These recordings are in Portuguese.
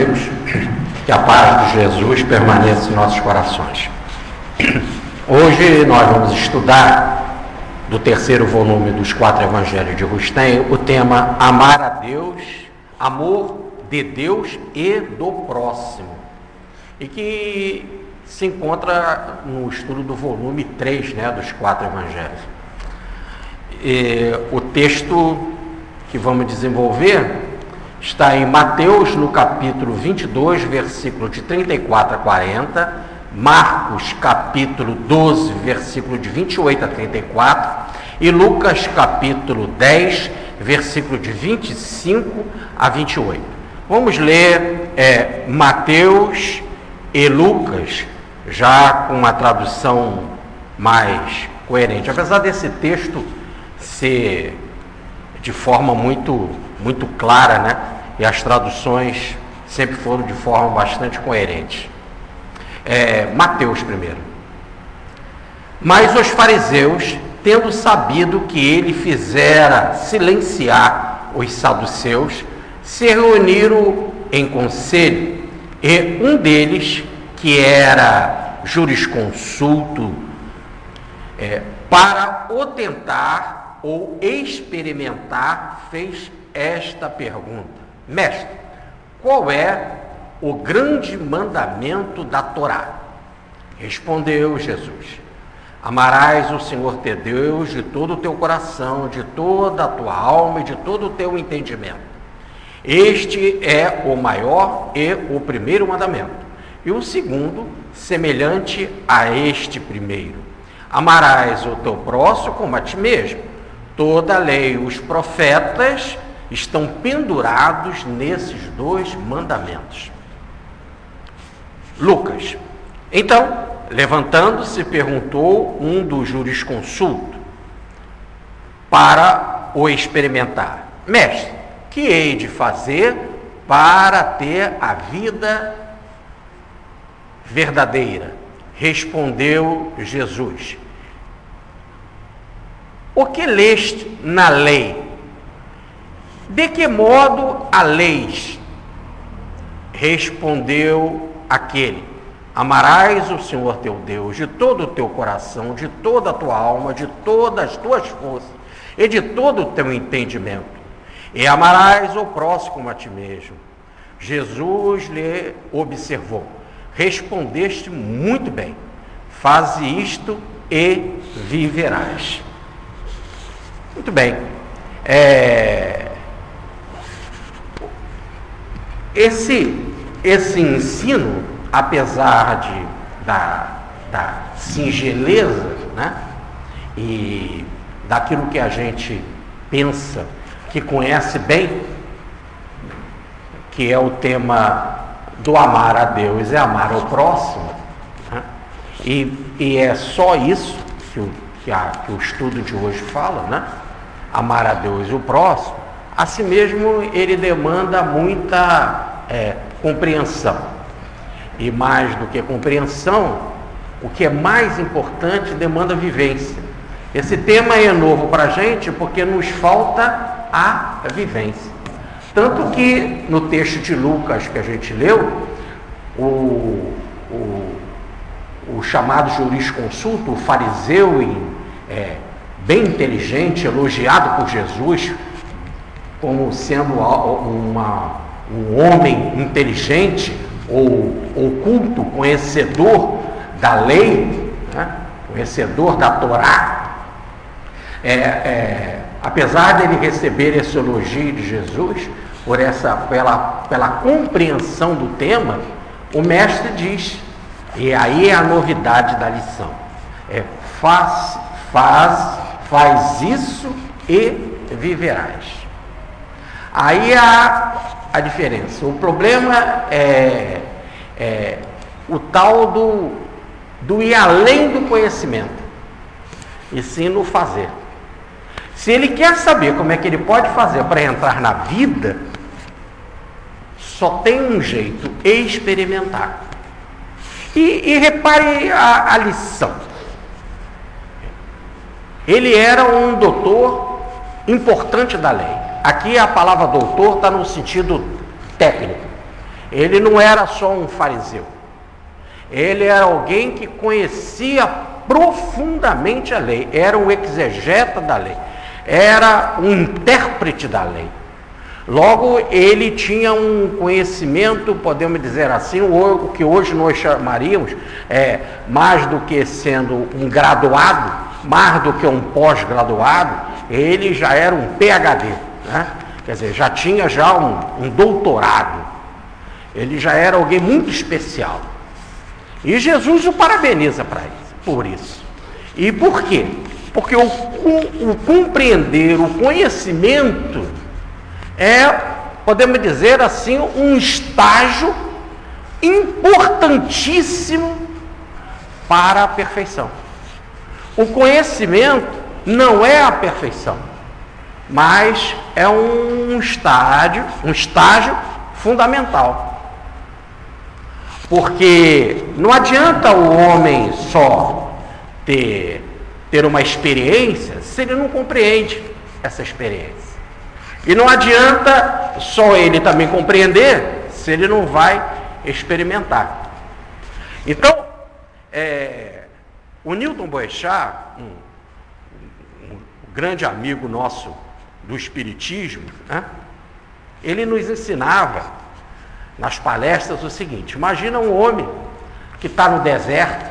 amigos, que a paz de Jesus permaneça em nossos corações. Hoje nós vamos estudar do terceiro volume dos 4 Evangelhos de Rustem o tema Amar a Deus, amor de Deus e do próximo, e que se encontra no estudo do volume 3, dos 4 Evangelhos. O texto que vamos desenvolver está em Mateus, no capítulo 22, versículo de 34 a 40, Marcos, capítulo 12, versículo de 28 a 34, e Lucas, capítulo 10, versículo de 25 a 28. Vamos ler Mateus e Lucas, já com uma tradução mais coerente. Apesar desse texto ser de forma muito clara, e as traduções sempre foram de forma bastante coerente. Mateus primeiro. Mas os fariseus, tendo sabido que ele fizera silenciar os saduceus, se reuniram em conselho, e um deles, que era jurisconsulto, para o tentar ou experimentar, fez esta pergunta: Mestre, qual é o grande mandamento da Torá? Respondeu Jesus: Amarás o Senhor teu Deus de todo o teu coração, de toda a tua alma e de todo o teu entendimento. Este é o maior e o primeiro mandamento. E o segundo, semelhante a este primeiro: amarás o teu próximo como a ti mesmo. Toda a lei e os profetas estão pendurados nesses 2 mandamentos. Lucas. Então, levantando-se, perguntou um dos jurisconsultos para o experimentar: Mestre, que hei de fazer para ter a vida verdadeira? Respondeu Jesus: O que leste na lei? De que modo a leis? Respondeu aquele: Amarás o Senhor teu Deus de todo o teu coração, de toda a tua alma, de todas as tuas forças e de todo o teu entendimento, e amarás o próximo como a ti mesmo. Jesus lhe observou: Respondeste muito bem, faze isto e viverás. Muito bem. Esse ensino, apesar da singeleza, e daquilo que a gente pensa que conhece bem, que é o tema do amar a Deus e amar ao próximo, e é só isso que o estudo de hoje fala, amar a Deus e o próximo. Assim mesmo, ele demanda muita compreensão. E mais do que compreensão, o que é mais importante, demanda vivência. Esse tema é novo para a gente porque nos falta a vivência. Tanto que no texto de Lucas que a gente leu, o chamado jurisconsulto, o fariseu bem inteligente, elogiado por Jesus como sendo um homem inteligente ou culto, conhecedor da lei, conhecedor da Torá, apesar dele receber esse elogio de Jesus pela compreensão do tema, o mestre diz, e aí é a novidade da lição: faz isso e viverás. Aí há a diferença. O problema é o tal do ir além do conhecimento, e sim no fazer. Se ele quer saber como é que ele pode fazer para entrar na vida, só tem um jeito: experimentar. E repare a lição. Ele era um doutor importante da lei. Aqui a palavra doutor está no sentido técnico. Ele não era só um fariseu. Ele era alguém que conhecia profundamente a lei, era um exegeta da lei, era um intérprete da lei. Logo, ele tinha um conhecimento, podemos dizer assim, o que hoje nós chamaríamos, mais do que sendo um graduado, mais do que um pós-graduado, ele já era um PhD, né? Quer dizer, já tinha um doutorado. Ele já era alguém muito especial. E Jesus o parabeniza por isso. E por quê? Porque o compreender, o conhecimento podemos dizer assim, um estágio importantíssimo para a perfeição. O conhecimento não é a perfeição, mas é um estágio fundamental. Porque não adianta o homem só ter uma experiência se ele não compreende essa experiência. E não adianta só ele também compreender se ele não vai experimentar. Então, o Newton Boechat, um grande amigo nosso do Espiritismo, né, ele nos ensinava nas palestras o seguinte: imagina um homem que está no deserto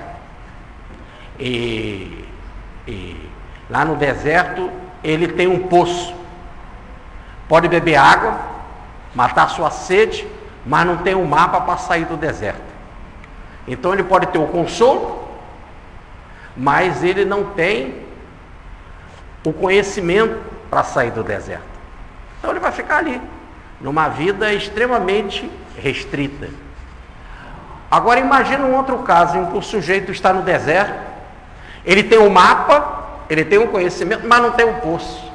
e lá no deserto ele tem um poço, pode beber água, matar sua sede, mas não tem um mapa para sair do deserto. Então ele pode ter o consolo, mas ele não tem o conhecimento para sair do deserto. Então ele vai ficar ali, numa vida extremamente restrita. Agora imagina um outro caso em que o sujeito está no deserto, ele tem um mapa, ele tem um conhecimento, mas não tem um poço.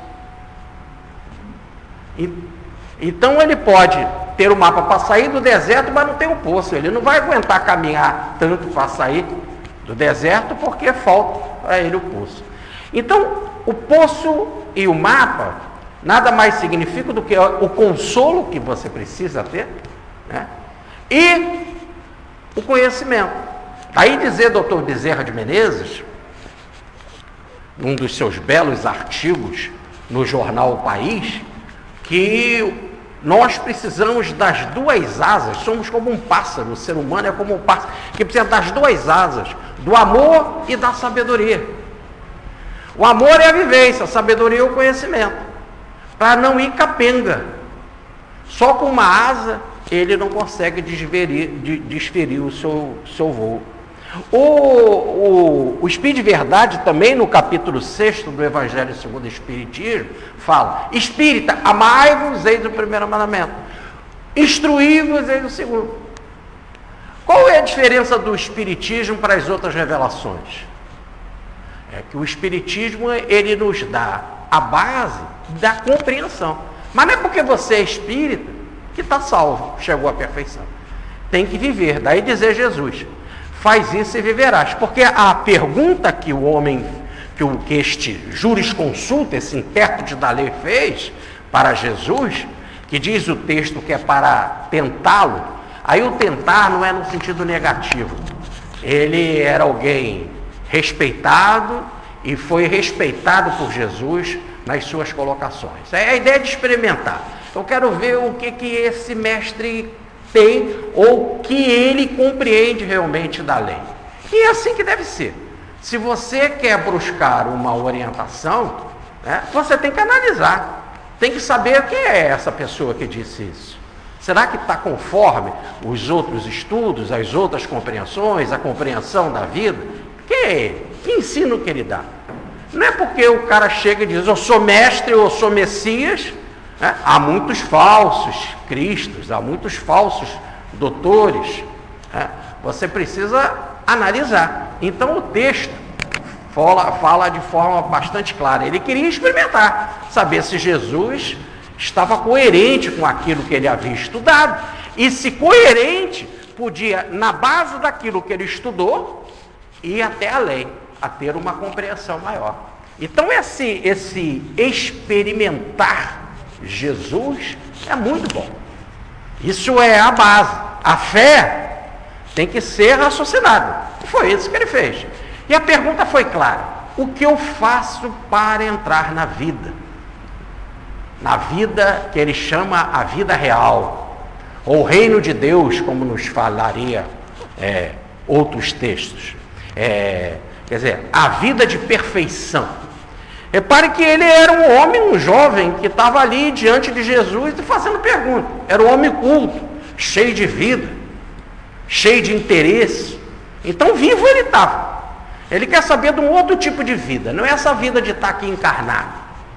Então ele pode ter o mapa para sair do deserto, mas não tem um poço. Ele não vai aguentar caminhar tanto para sair do deserto, porque falta para ele o poço. Então o poço e o mapa nada mais significa do que o consolo que você precisa ter, né? E o conhecimento. Aí dizer Dr. Bezerra de Menezes, num dos seus belos artigos no jornal O País, que nós precisamos das duas asas, somos como um pássaro, o ser humano é como um pássaro, que precisa das duas asas, do amor e da sabedoria. O amor é a vivência, a sabedoria é o conhecimento, para não ir capenga. Só com uma asa ele não consegue desferir o seu voo. O Espírito de Verdade também, no capítulo 6 do Evangelho segundo o Espiritismo, fala: espírita, amai-vos, eis o primeiro mandamento, instruí-vos, eis o segundo. Qual é a diferença do Espiritismo para as outras revelações? É que o Espiritismo, ele nos dá a base da compreensão. Mas não é porque você é espírita que está salvo, chegou à perfeição. Tem que viver. Daí dizer Jesus: faz isso e viverás. Porque a pergunta que o homem, que este jurisconsulto, esse intérprete da lei fez para Jesus, que diz o texto que é para tentá-lo, aí o tentar não é no sentido negativo. Ele era alguém respeitado e foi respeitado por Jesus nas suas colocações. É a ideia de experimentar. Eu quero ver o que esse mestre tem, ou que ele compreende realmente da lei. E é assim que deve ser. Se você quer buscar uma orientação, né, você tem que analisar, tem que saber quem é essa pessoa que disse isso. Será que está conforme os outros estudos, as outras compreensões, a compreensão da vida? Quem é ele? Que ensino que ele dá? Não é porque o cara chega e diz: eu sou mestre, eu sou Messias. Há muitos falsos cristos, há muitos falsos doutores. Você precisa analisar. Então o texto fala de forma bastante clara. Ele queria experimentar, saber se Jesus estava coerente com aquilo que ele havia estudado. E se coerente, podia, na base daquilo que ele estudou, ir até além, a ter uma compreensão maior. Então esse experimentar Jesus é muito bom. Isso é a base. a fé tem que ser raciocinada. E foi isso que ele fez. E a pergunta foi clara: o que eu faço para entrar na vida? Na vida que ele chama a vida real, ou o reino de Deus, como nos falaria outros textos. Quer dizer, a vida de perfeição. Repare que ele era um homem, um jovem, que estava ali diante de Jesus e fazendo pergunta. Era um homem culto, cheio de vida, cheio de interesse. Então vivo ele estava. Ele quer saber de um outro tipo de vida, não é essa vida de estar aqui encarnado.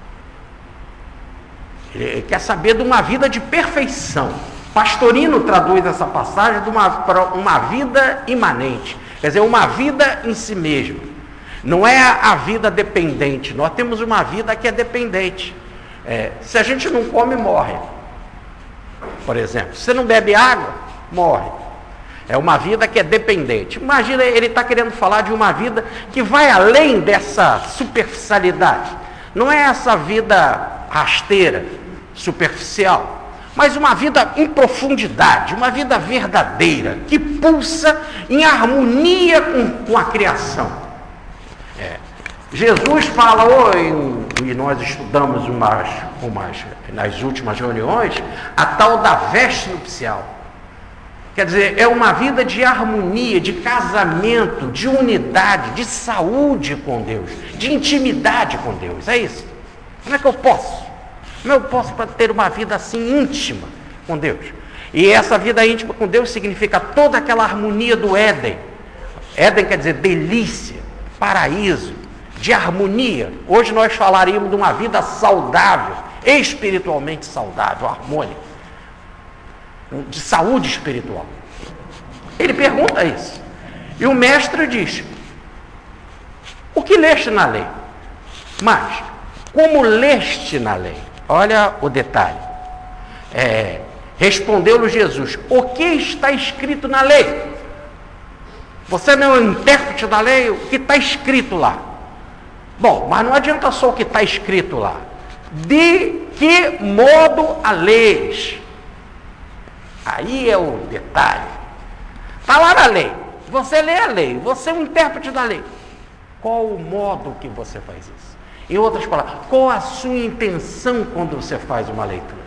Ele quer saber de uma vida de perfeição. Pastorino traduz essa passagem de uma vida imanente, quer dizer, uma vida em si mesma. Não é a vida dependente. Nós temos uma vida que é dependente. Se a gente não come, morre. Por exemplo, se você não bebe água, morre. É uma vida que é dependente. Imagina, ele está querendo falar de uma vida que vai além dessa superficialidade. Não é essa vida rasteira, superficial, mas uma vida em profundidade, uma vida verdadeira, que pulsa em harmonia com a criação. Jesus fala, e nós estudamos nas últimas reuniões, a tal da veste nupcial. Quer dizer, é uma vida de harmonia, de casamento, de unidade, de saúde com Deus, de intimidade com Deus. É isso. Como é que eu posso? Como eu posso ter uma vida assim íntima com Deus? E essa vida íntima com Deus significa toda aquela harmonia do Éden. Éden quer dizer delícia, paraíso, de harmonia. Hoje nós falaríamos de uma vida saudável, espiritualmente saudável, harmônica, de saúde espiritual. Ele pergunta isso. E o mestre diz: o que leste na lei? Mas, como leste na lei? Olha o detalhe. Respondeu-lhe Jesus: o que está escrito na lei? Você não é um intérprete da lei? O que está escrito lá? Bom, mas não adianta só o que está escrito lá. De que modo a leis? Aí é o detalhe. Está lá na lei. Você lê a lei. Você é um intérprete da lei. Qual o modo que você faz isso? Em outras palavras, qual a sua intenção quando você faz uma leitura?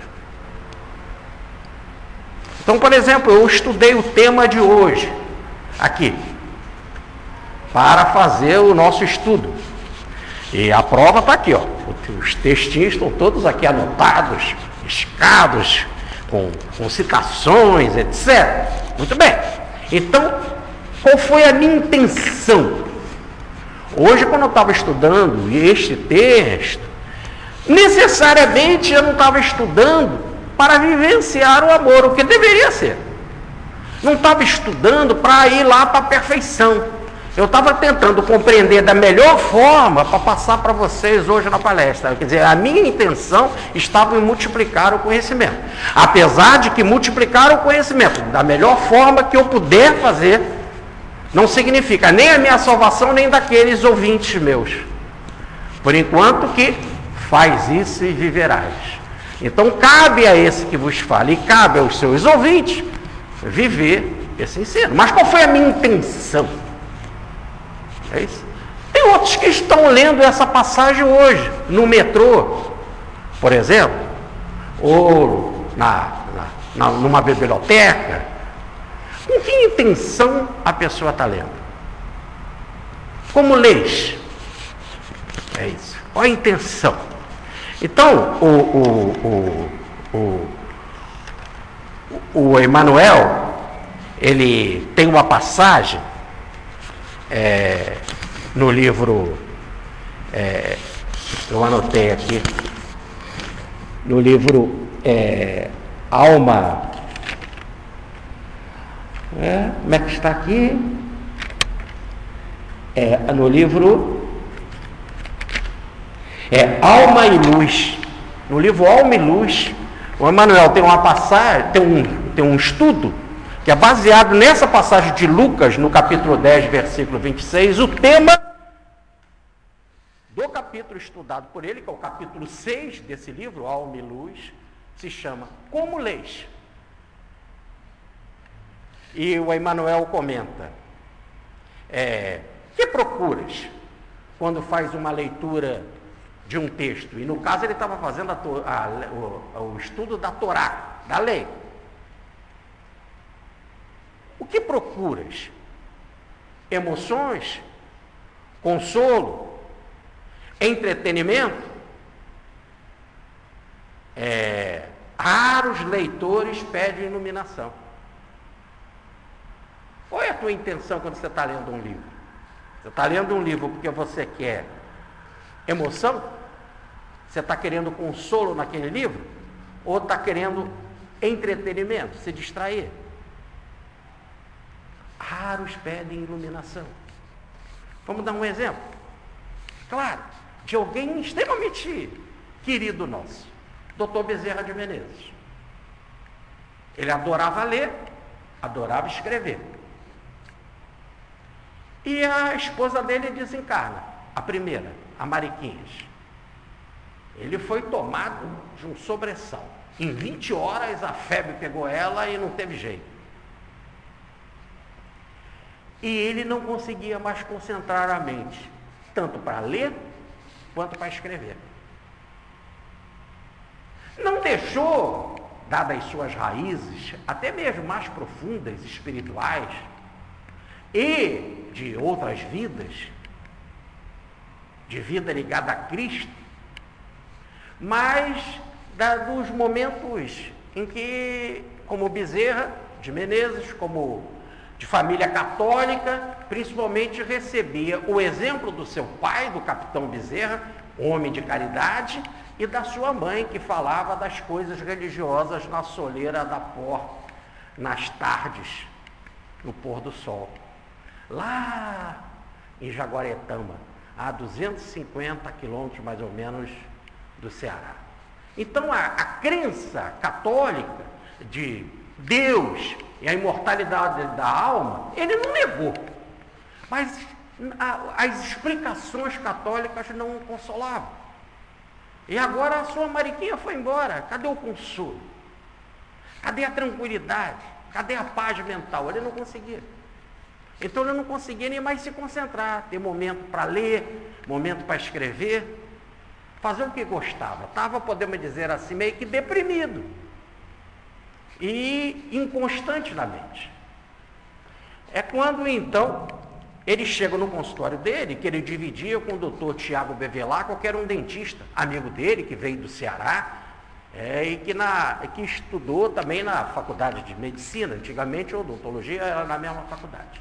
Então, por exemplo, eu estudei o tema de hoje, aqui, para fazer o nosso estudo. E a prova está aqui, ó. Os textinhos estão todos aqui anotados, riscados, com citações, etc. Muito bem. Então, qual foi a minha intenção? Hoje, quando eu estava estudando este texto, necessariamente eu não estava estudando para vivenciar o amor, o que deveria ser. Não estava estudando para ir lá para a perfeição. Eu estava tentando compreender da melhor forma para passar para vocês hoje na palestra. Quer dizer, a minha intenção estava em multiplicar o conhecimento. Apesar de que multiplicar o conhecimento da melhor forma que eu puder fazer, não significa nem a minha salvação, nem daqueles ouvintes meus. Por enquanto que faz isso e viverás. Então cabe a esse que vos fala e cabe aos seus ouvintes viver esse ensino. Mas qual foi a minha intenção? É isso. Tem outros que estão lendo essa passagem hoje, no metrô, por exemplo, ou numa biblioteca. Com que intenção a pessoa está lendo? Como leis? É isso. Qual a intenção? Então, o Emmanuel, ele tem uma passagem no livro, eu anotei aqui, no livro Alma, como é que está aqui? No livro Alma e Luz. No livro Alma e Luz, o Emmanuel tem uma passagem, tem um estudo que é baseado nessa passagem de Lucas, no capítulo 10, versículo 26, o tema do capítulo estudado por ele, que é o capítulo 6 desse livro, Alma e Luz, se chama Como Leis? E o Emmanuel comenta, que procuras quando faz uma leitura de um texto? E no caso ele estava fazendo o estudo da Torá, da lei. O que procuras? Emoções? Consolo? Entretenimento? Raros leitores pedem iluminação. Qual é a tua intenção quando você está lendo um livro? Você está lendo um livro porque você quer emoção? Você está querendo consolo naquele livro? Ou está querendo entretenimento, se distrair? Raros pedem iluminação. Vamos dar um exemplo? Claro, de alguém extremamente querido nosso, Dr. Bezerra de Menezes. Ele adorava ler, adorava escrever. E a esposa dele desencarna, a primeira, a Mariquinhas. Ele foi tomado de um sobressalto. Em 20 horas a febre pegou ela e não teve jeito. E ele não conseguia mais concentrar a mente, tanto para ler quanto para escrever. Não deixou, dadas suas raízes, até mesmo mais profundas, espirituais, e de outras vidas, de vida ligada a Cristo, mas dos momentos em que, como Bezerra de Menezes, como de família católica, principalmente recebia o exemplo do seu pai, do capitão Bezerra, homem de caridade, e da sua mãe, que falava das coisas religiosas na soleira da porta, nas tardes, no pôr do sol. Lá em Jaguaretama, a 250 quilômetros mais ou menos do Ceará. Então a crença católica de Deus e a imortalidade da alma, ele não negou. Mas as explicações católicas não o consolavam. E agora a sua Mariquinha foi embora. Cadê o consolo? Cadê a tranquilidade? Cadê a paz mental? Ele não conseguia. Então ele não conseguia nem mais se concentrar, ter momento para ler, momento para escrever, fazer o que gostava. Estava, podemos dizer assim, meio que deprimido e inconstante na mente. É quando então ele chega no consultório dele, que ele dividia com o doutor Tiago Bevilacqua, que era um dentista, amigo dele, que veio do Ceará, e que estudou também na faculdade de medicina. Antigamente a odontologia era na mesma faculdade.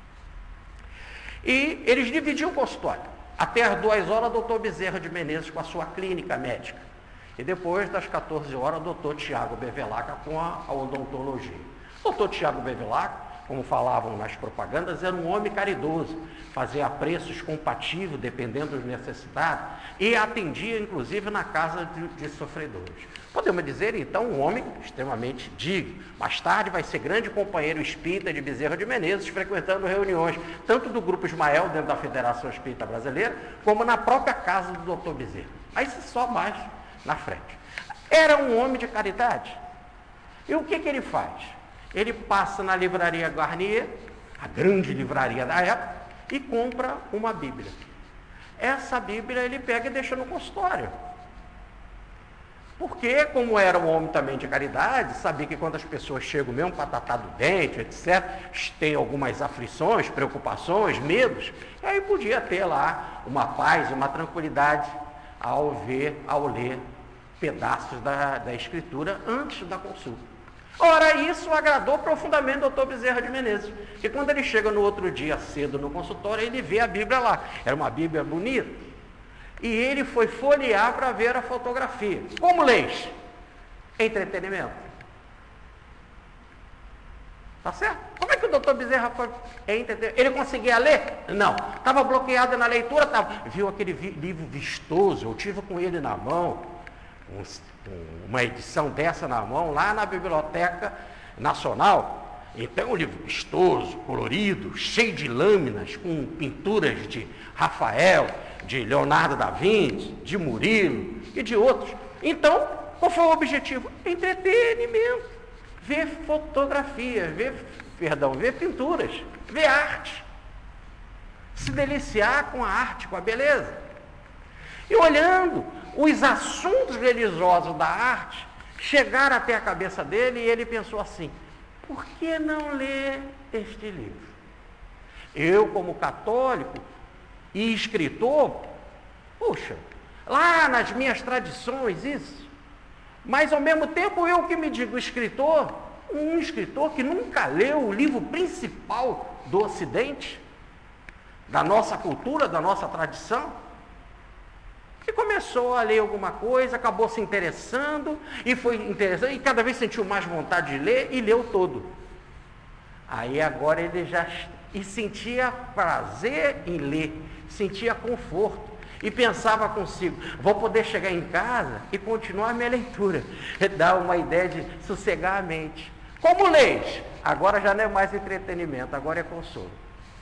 E eles dividiam o consultório. Até às 2 horas, o doutor Bezerra de Menezes com a sua clínica médica. E depois das 14 horas, o doutor Tiago Bevilacqua com a odontologia. O doutor Tiago Bevilacqua, como falavam nas propagandas, era um homem caridoso, fazia preços compatíveis, dependendo das necessidades, e atendia, inclusive, na casa de sofredores. Podemos dizer, então, um homem extremamente digno. Mais tarde vai ser grande companheiro espírita de Bezerra de Menezes, frequentando reuniões, tanto do Grupo Ismael, dentro da Federação Espírita Brasileira, como na própria casa do doutor Bezerra. Mas isso só mais na frente. Era um homem de caridade. E o que ele faz? Ele passa na livraria Garnier, a grande livraria da época, e compra uma Bíblia. Essa Bíblia ele pega e deixa no consultório. Porque, como era um homem também de caridade, sabia que quando as pessoas chegam mesmo para tratar do dente, etc., tem algumas aflições, preocupações, medos, e aí podia ter lá uma paz, uma tranquilidade ao ler pedaços da Escritura antes da consulta. Ora, isso agradou profundamente o doutor Bezerra de Menezes, que quando ele chega no outro dia cedo no consultório, ele vê a Bíblia lá. Era uma Bíblia bonita. E ele foi folhear para ver a fotografia. Como leis? Entretenimento. Tá certo? Como é que o doutor Bezerra foi entretenimento? Ele conseguia ler? Não. Estava bloqueado na leitura? Tava. Viu aquele livro vistoso? Eu tive com ele na mão. Uma edição dessa na mão, lá na Biblioteca Nacional. Então, um livro vistoso, colorido, cheio de lâminas, com pinturas de Rafael, de Leonardo da Vinci, de Murilo e de outros. Então, qual foi o objetivo? Entretenimento. Ver fotografias, ver ver pinturas, ver arte, se deliciar com a arte, com a beleza. E olhando, os assuntos religiosos da arte chegaram até a cabeça dele e ele pensou assim: por que não ler este livro? Eu, como católico e escritor, puxa, lá nas minhas tradições isso, mas ao mesmo tempo eu que me digo escritor, um escritor que nunca leu o livro principal do Ocidente, da nossa cultura, da nossa tradição, e começou a ler alguma coisa, acabou se interessando, e foi interessante, e cada vez sentiu mais vontade de ler, e leu todo. Aí agora ele já sentia prazer em ler, sentia conforto, e pensava consigo: vou poder chegar em casa e continuar a minha leitura, dar uma ideia de sossegar a mente. Como leis? Agora já não é mais entretenimento, agora é consolo.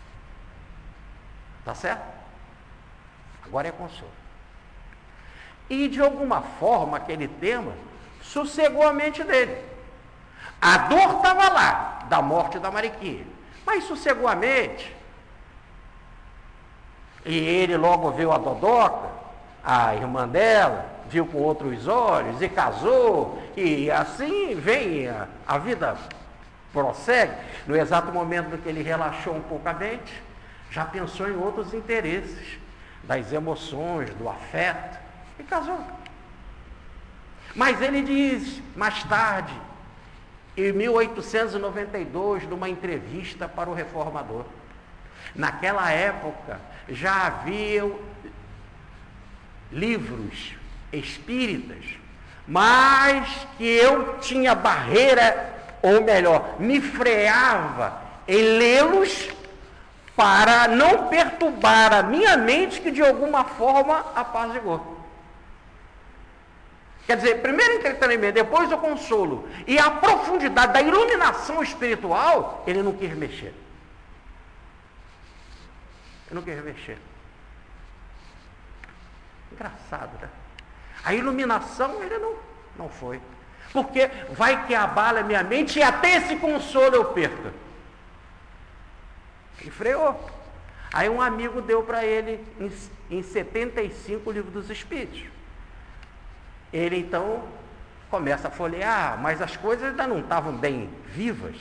Tá certo? Agora é consolo. E de alguma forma aquele tema sossegou a mente dele. A dor estava lá, da morte da Mariquinha, mas sossegou a mente. E ele logo viu a Dodoca, a irmã dela, viu com outros olhos e casou, e assim vem a vida prossegue. No exato momento em que ele relaxou um pouco a mente, já pensou em outros interesses, das emoções, do afeto, e casou. Mas ele diz, mais tarde, em 1892, numa entrevista para o Reformador, naquela época já haviam livros espíritas, mas que eu tinha barreira, ou melhor, me freava em lê-los para não perturbar a minha mente, que de alguma forma apaziguou. Quer dizer, primeiro entretenimento, depois o consolo, e a profundidade da iluminação espiritual, ele não quis mexer. Ele não quis mexer. Engraçado, né? A iluminação ele não foi. Porque vai que abala a minha mente e até esse consolo eu perca. Ele freou. Aí um amigo deu para ele em 75 o Livro dos Espíritos. Ele então começa a folhear, mas as coisas ainda não estavam bem vivas,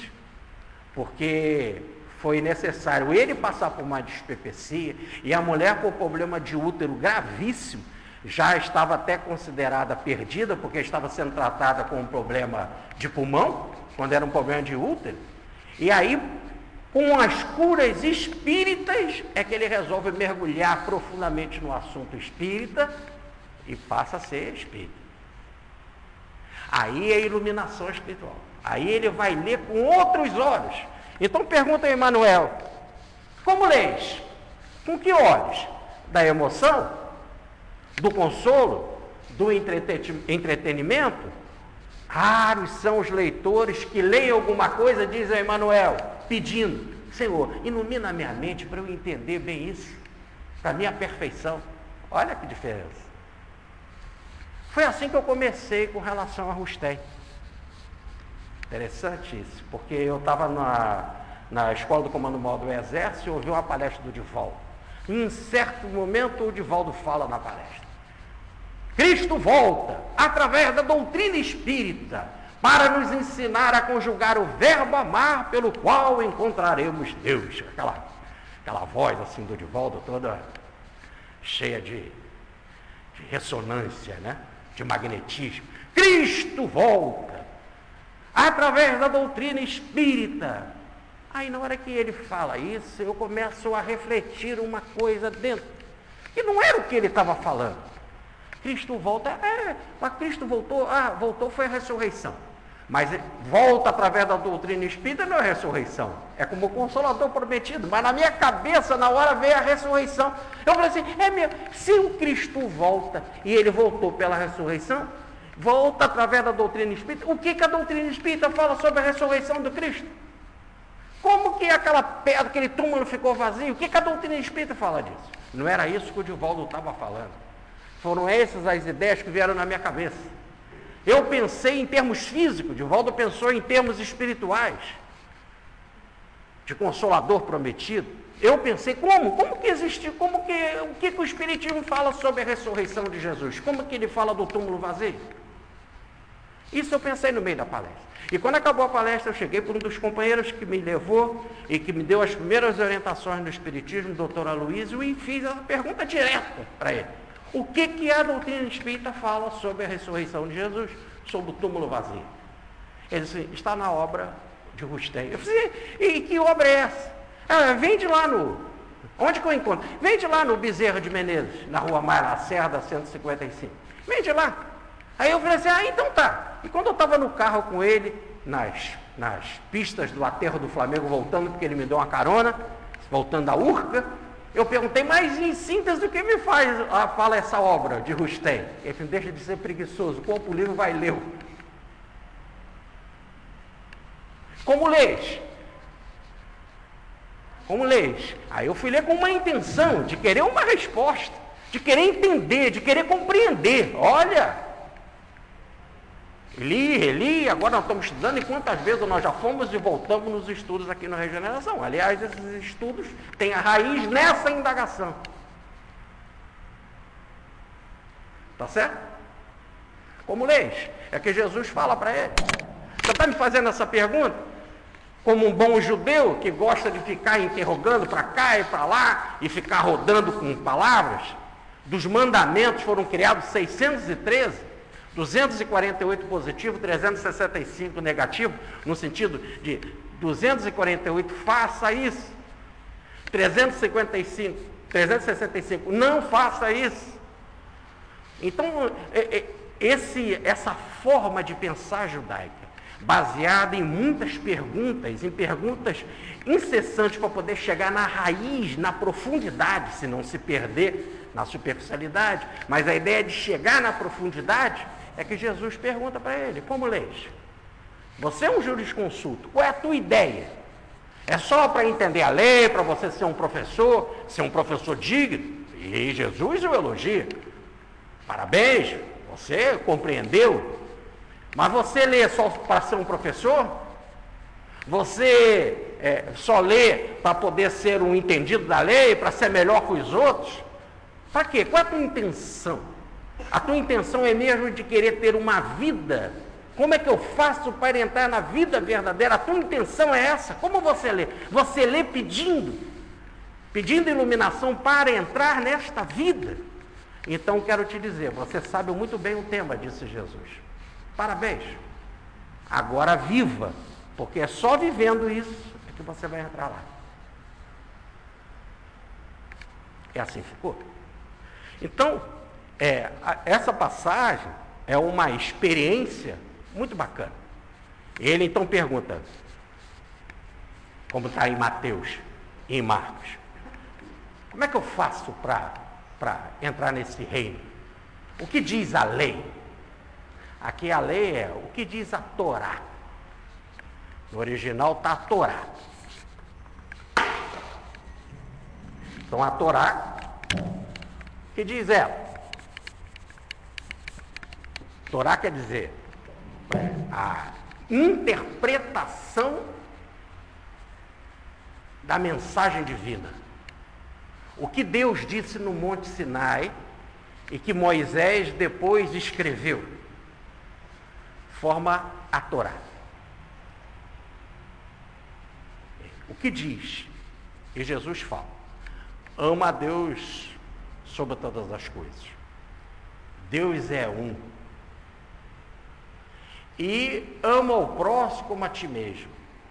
porque foi necessário ele passar por uma dispepecia, e a mulher com problema de útero gravíssimo, já estava até considerada perdida, porque estava sendo tratada com um problema de pulmão, quando era um problema de útero. E aí, com as curas espíritas, é que ele resolve mergulhar profundamente no assunto espírita e passa a ser espírita. Aí é a iluminação espiritual. Aí ele vai ler com outros olhos. Então pergunta a Emmanuel: como lês? Com que olhos? Da emoção? Do consolo? Do entretenimento? Raros são os leitores que leem alguma coisa, diz a Emmanuel, pedindo: Senhor, ilumina a minha mente para eu entender bem isso, para a minha perfeição. Olha que diferença. Foi assim que eu comecei com relação a Rustem. Interessante isso, porque eu estava na escola do Comando Maior do Exército e ouvi uma palestra do Divaldo. Em um certo momento o Divaldo fala na palestra: Cristo volta através da doutrina espírita para nos ensinar a conjugar o verbo amar, pelo qual encontraremos Deus. Aquela voz assim do Divaldo, toda cheia de ressonância, né? De magnetismo. Cristo volta através da doutrina espírita. Aí na hora que ele fala isso, eu começo a refletir uma coisa dentro, que não era o que ele estava falando. Cristo volta, mas Cristo voltou, voltou foi a ressurreição. Mas volta através da doutrina espírita não é ressurreição, é como o Consolador prometido. Mas na minha cabeça, na hora veio a ressurreição. Eu falei assim, se o Cristo volta, e ele voltou pela ressurreição, volta através da doutrina espírita, o que a doutrina espírita fala sobre a ressurreição do Cristo? Como que aquela pedra, aquele túmulo ficou vazio? O que a doutrina espírita fala disso? Não era isso que o Divaldo estava falando. Foram essas as ideias que vieram na minha cabeça. Eu pensei em termos físicos, Divaldo pensou em termos espirituais. de Consolador prometido, eu pensei, como que existe, o que o Espiritismo fala sobre a ressurreição de Jesus? Como que ele fala do túmulo vazio? Isso eu pensei no meio da palestra. E quando acabou a palestra, eu cheguei por um dos companheiros que me levou e que me deu as primeiras orientações do Espiritismo, o doutor Aloysio, e fiz a pergunta direta para ele. O que a doutrina espírita fala sobre a ressurreição de Jesus, sobre o túmulo vazio? Ele disse, está na obra de Rustem. Eu falei, e que obra é essa? Vende lá onde que eu encontro? Vende lá no Bezerra de Menezes, na Rua Maia Lacerda, 155. Vende lá. Aí eu falei assim, então tá. E quando eu estava no carro com ele, nas pistas do aterro do Flamengo, voltando, porque ele me deu uma carona, voltando da Urca, eu perguntei, mas em síntese, do que me fala essa obra de Rustem? Ele falou, deixa de ser preguiçoso, qual livro vai ler? Como lês? Como lês? Aí eu fui ler com uma intenção de querer uma resposta, de querer entender, de querer compreender. Olha, li, reli, agora nós estamos estudando, e quantas vezes nós já fomos e voltamos nos estudos aqui na Regeneração. Aliás, esses estudos têm a raiz nessa indagação. Tá certo? Como lês? É que Jesus fala para ele. Você está me fazendo essa pergunta? Como um bom judeu que gosta de ficar interrogando para cá e para lá e ficar rodando com palavras, dos mandamentos foram criados 613, 248 positivo, 365 negativo, no sentido de 248 faça isso, 365 não faça isso. Então, essa forma de pensar judaica, baseada em muitas perguntas, em perguntas incessantes para poder chegar na raiz, na profundidade, se não se perder na superficialidade, mas a ideia de chegar na profundidade é que Jesus pergunta para ele, como lês? Você é um jurisconsulto, qual é a tua ideia? É só para entender a lei, para você ser um professor digno? E Jesus o elogia. Parabéns, você compreendeu. Mas você lê só para ser um professor? Você só lê para poder ser um entendido da lei, para ser melhor que os outros? Para quê? Qual é a tua intenção? A tua intenção é mesmo de querer ter uma vida? Como é que eu faço para entrar na vida verdadeira? A tua intenção é essa? Como você lê? Você lê pedindo iluminação para entrar nesta vida? Então quero te dizer, você sabe muito bem o tema, disse Jesus. Parabéns. Agora viva, porque é só vivendo isso que você vai entrar lá. E assim ficou. Então, essa passagem é uma experiência muito bacana. Ele então pergunta, como está em Mateus e em Marcos, como é que eu faço para entrar nesse reino? O que diz a lei? Aqui a lei é o que diz a Torá. No original está a Torá. Então a Torá, o que diz ela? Torá quer dizer a interpretação da mensagem divina. O que Deus disse no Monte Sinai e que Moisés depois escreveu, forma a Torá. O que diz? E Jesus fala, ama a Deus sobre todas as coisas. Deus é um. E ama o próximo como a ti mesmo.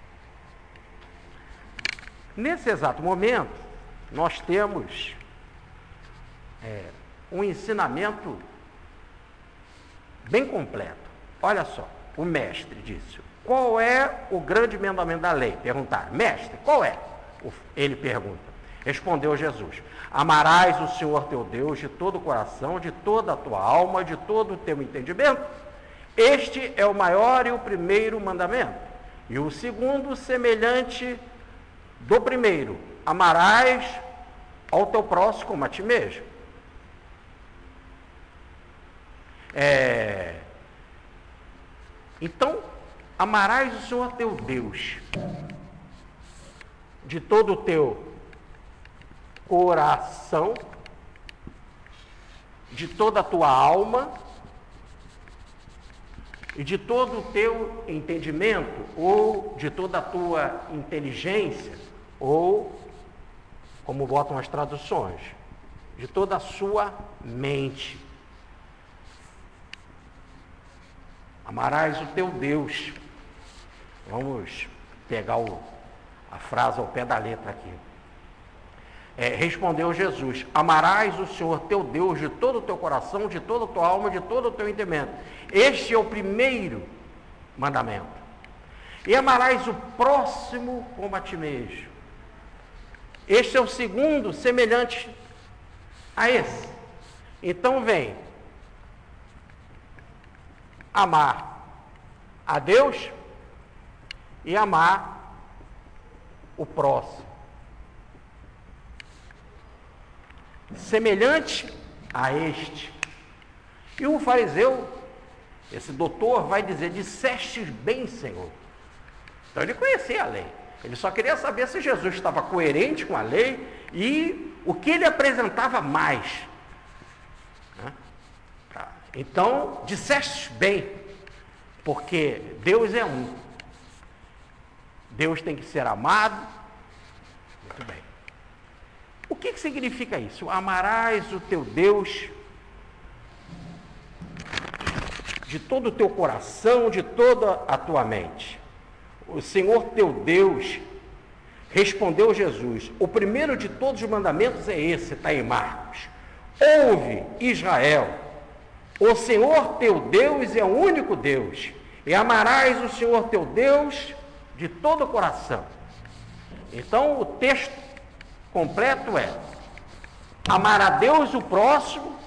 Nesse exato momento, nós temos um ensinamento bem completo. Olha só, o mestre disse, qual é o grande mandamento da lei? Perguntaram, mestre, qual é? Ele pergunta. Respondeu Jesus, amarás o Senhor teu Deus de todo o coração, de toda a tua alma, de todo o teu entendimento. Este é o maior e o primeiro mandamento. E o segundo, semelhante do primeiro, amarás ao teu próximo como a ti mesmo. Então, amarás o Senhor teu Deus. de todo o teu coração, de toda a tua alma e de todo o teu entendimento, ou de toda a tua inteligência, ou, como botam as traduções, de toda a sua mente. Amarás o teu Deus. Vamos pegar a frase ao pé da letra aqui. Respondeu Jesus: amarás o Senhor teu Deus de todo o teu coração, de toda a tua alma, de todo o teu entendimento. Este é o primeiro mandamento. E amarás o próximo como a ti mesmo. Este é o segundo, semelhante a esse. Então vem amar a Deus e amar o próximo. Semelhante a este. E o fariseu, esse doutor, vai dizer: dissestes bem, Senhor. Então ele conhecia a lei. Ele só queria saber se Jesus estava coerente com a lei e o que ele apresentava mais. Então, disseste bem, porque Deus é um. Deus tem que ser amado. Muito bem. O que significa isso? Amarás o teu Deus de todo o teu coração, de toda a tua mente. O Senhor teu Deus, respondeu Jesus, o primeiro de todos os mandamentos é esse, está em Marcos. Ouve, Israel, o Senhor teu Deus é o único Deus, e amarás o Senhor teu Deus de todo o coração. Então o texto completo é: amar a Deus, o próximo,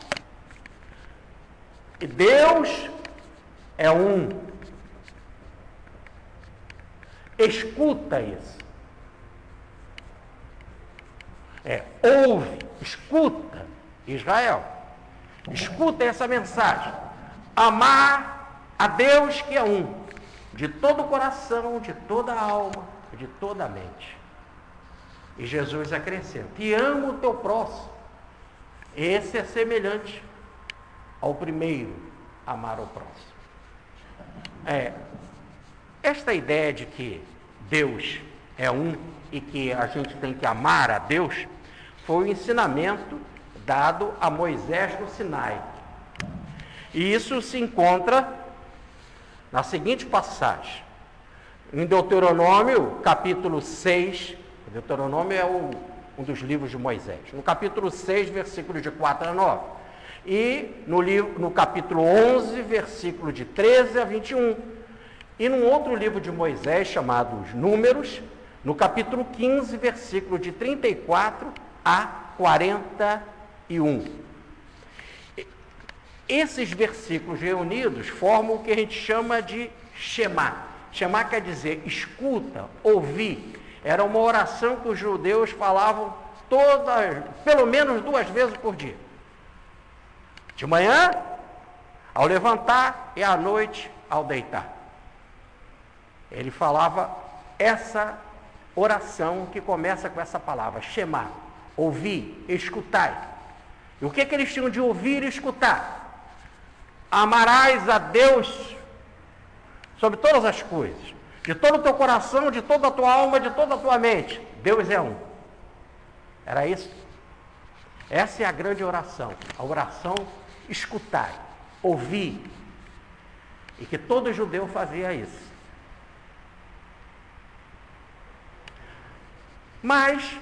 e Deus é um. Escuta isso. Ouve, escuta, Israel. Escuta essa mensagem. Amar a Deus que é um, de todo o coração, de toda a alma, de toda a mente. E Jesus acrescenta: e ama o teu próximo. Esse é semelhante ao primeiro, amar o próximo. Esta ideia de que Deus é um e que a gente tem que amar a Deus foi o ensinamento dado a Moisés no Sinai. E isso se encontra na seguinte passagem, em Deuteronômio, capítulo 6. Deuteronômio é um dos livros de Moisés. No capítulo 6, versículos de 4 a 9. E no capítulo 11, versículo de 13 a 21. E num outro livro de Moisés, chamado Os Números, no capítulo 15, versículo de 34 a 41. Esses versículos reunidos formam o que a gente chama de Shema. Shema quer dizer escuta, ouvir. Era uma oração que os judeus falavam pelo menos 2 vezes por dia. De manhã, ao levantar, e à noite, ao deitar. Ele falava essa oração que começa com essa palavra, Shema, ouvir, escutai. E o que eles tinham de ouvir e escutar? Amarás a Deus sobre todas as coisas, de todo o teu coração, de toda a tua alma, de toda a tua mente. Deus é um. Era isso? Essa é a grande oração, a oração escutai, ouvir. E que todo judeu fazia isso. Mas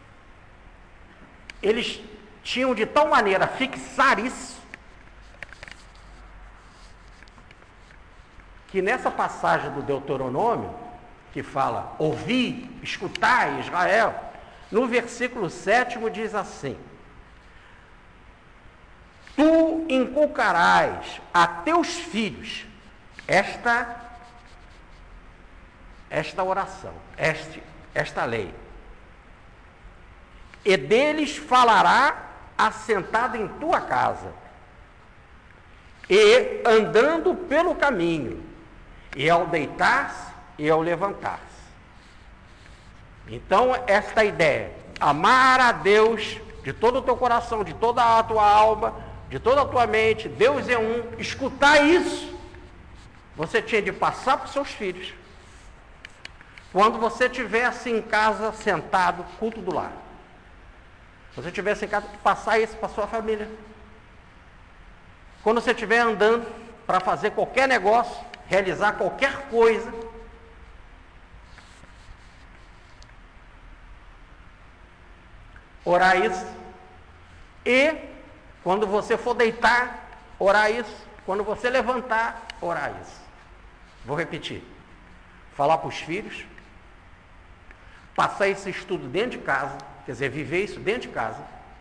eles tinham de tal maneira fixar isso, que nessa passagem do Deuteronômio, que fala, ouvi, escutai, Israel, no versículo 7 diz assim: tu inculcarás a teus filhos esta oração, esta lei, e deles falará assentado em tua casa, e andando pelo caminho, e ao deitar-se e ao levantar-se. Então, esta ideia, amar a Deus de todo o teu coração, de toda a tua alma, de toda a tua mente, Deus é um, escutar isso, você tinha de passar para os seus filhos. Quando você estivesse em casa, sentado, culto do lar. Se você estivesse em casa, passar isso para a sua família. Quando você estiver andando para fazer qualquer negócio, realizar qualquer coisa, orar isso. E quando você for deitar, orar isso. Quando você levantar, orar isso. Vou repetir. Falar para os filhos, passar esse estudo dentro de casa, quer dizer, viver isso dentro de casa.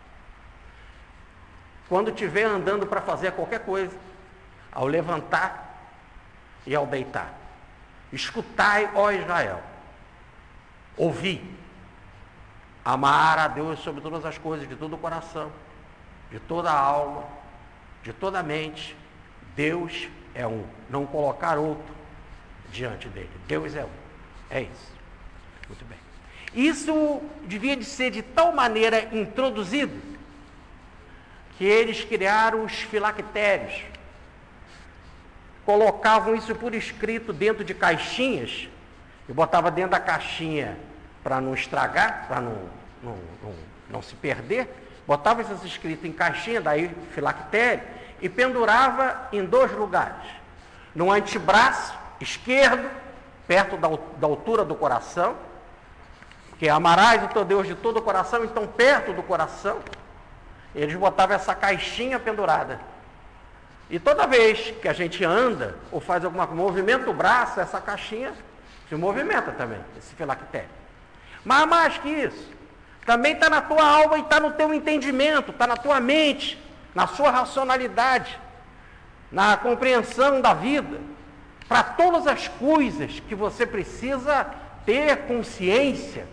Quando estiver andando para fazer qualquer coisa, ao levantar e ao deitar. Escutai, ó Israel. Ouvi. Amar a Deus sobre todas as coisas, de todo o coração, de toda a alma, de toda a mente. Deus é um. Não colocar outro diante dele. Deus é um. É isso. Muito bem. Isso devia de ser de tal maneira introduzido que eles criaram os filactérios. Colocavam isso por escrito dentro de caixinhas e botava dentro da caixinha para não estragar, para não se perder. Botava isso escrito em caixinha, daí filactério, e pendurava em 2 lugares. No antebraço esquerdo, perto da altura do coração, que amarás o teu Deus de todo o coração, então perto do coração, eles botavam essa caixinha pendurada. E toda vez que a gente anda, ou faz algum movimento do braço, essa caixinha se movimenta também, esse filactério. Mas mais que isso, também está na tua alma e está no teu entendimento, está na tua mente, na sua racionalidade, na compreensão da vida, para todas as coisas que você precisa ter consciência,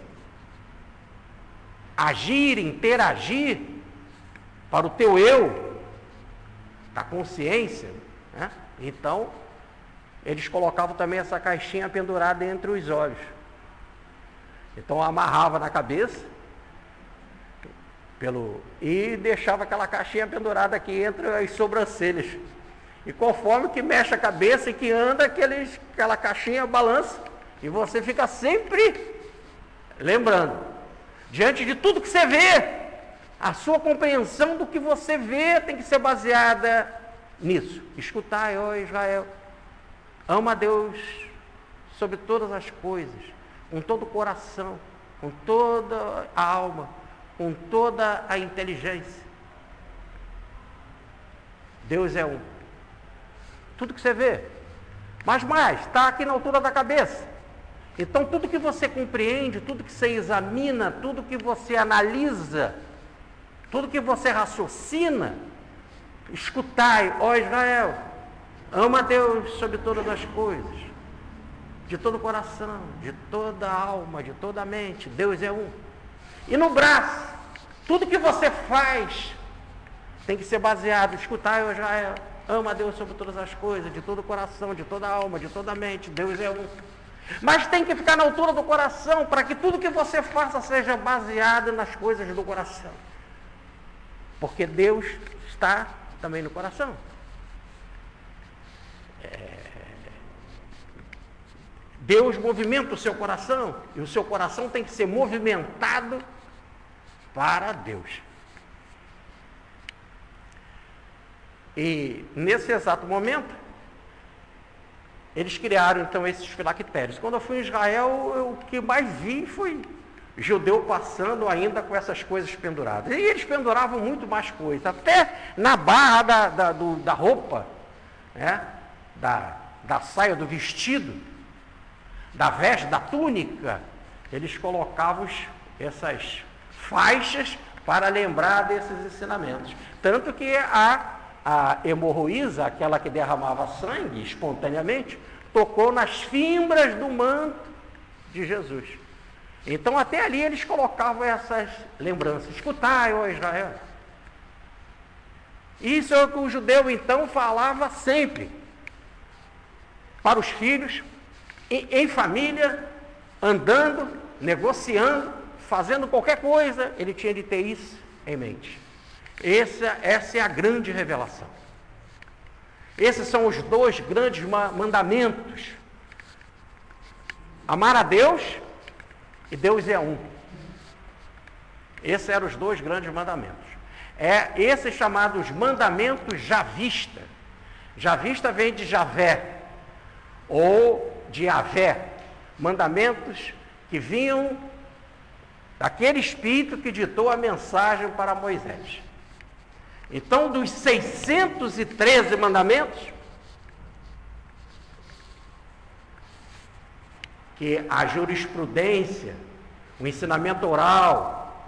agir, interagir para o teu eu, da consciência, né? Então, eles colocavam também essa caixinha pendurada entre os olhos. Então, amarrava na cabeça e deixava aquela caixinha pendurada aqui entre as sobrancelhas. E conforme que mexe a cabeça e que anda, aquela caixinha balança e você fica sempre lembrando. Diante de tudo que você vê, a sua compreensão do que você vê tem que ser baseada nisso. Escutai, ó Israel, ama a Deus sobre todas as coisas, com todo o coração, com toda a alma, com toda a inteligência. Deus é um. Tudo que você vê. Mas mais, está aqui na altura da cabeça. Então tudo que você compreende, tudo que você examina, tudo que você analisa, tudo que você raciocina, escutai, ó Israel, ama a Deus sobre todas as coisas, de todo o coração, de toda a alma, de toda a mente. Deus é um. E no braço, tudo que você faz tem que ser baseado, escutai, ó Israel, ama a Deus sobre todas as coisas, de todo o coração, de toda a alma, de toda a mente. Deus é um. Mas tem que ficar na altura do coração, para que tudo que você faça seja baseado nas coisas do coração. Porque Deus está também no coração. Deus movimenta o seu coração, e o seu coração tem que ser movimentado para Deus. E nesse exato momento, eles criaram então esses filactérios. Quando eu fui em Israel, o que mais vi foi judeu passando ainda com essas coisas penduradas. E eles penduravam muito mais coisas, até na barra da roupa, né? da saia, do vestido, da veste, da túnica, eles colocavam essas faixas para lembrar desses ensinamentos. Tanto que a hemorroísa, aquela que derramava sangue espontaneamente, tocou nas fimbras do manto de Jesus. Então até ali eles colocavam essas lembranças. Escutai, ó Israel. Isso é o que o judeu então falava sempre para os filhos, em família, andando, negociando, fazendo qualquer coisa, ele tinha de ter isso em mente. Essa é a grande revelação. Esses são os dois grandes mandamentos. Amar a Deus e Deus é um. Esses eram os dois grandes mandamentos. Esses chamados mandamentos javistas. Javista vem de Javé ou de Avé. Mandamentos que vinham daquele Espírito que ditou a mensagem para Moisés. Então, dos 613 mandamentos, que a jurisprudência, o ensinamento oral,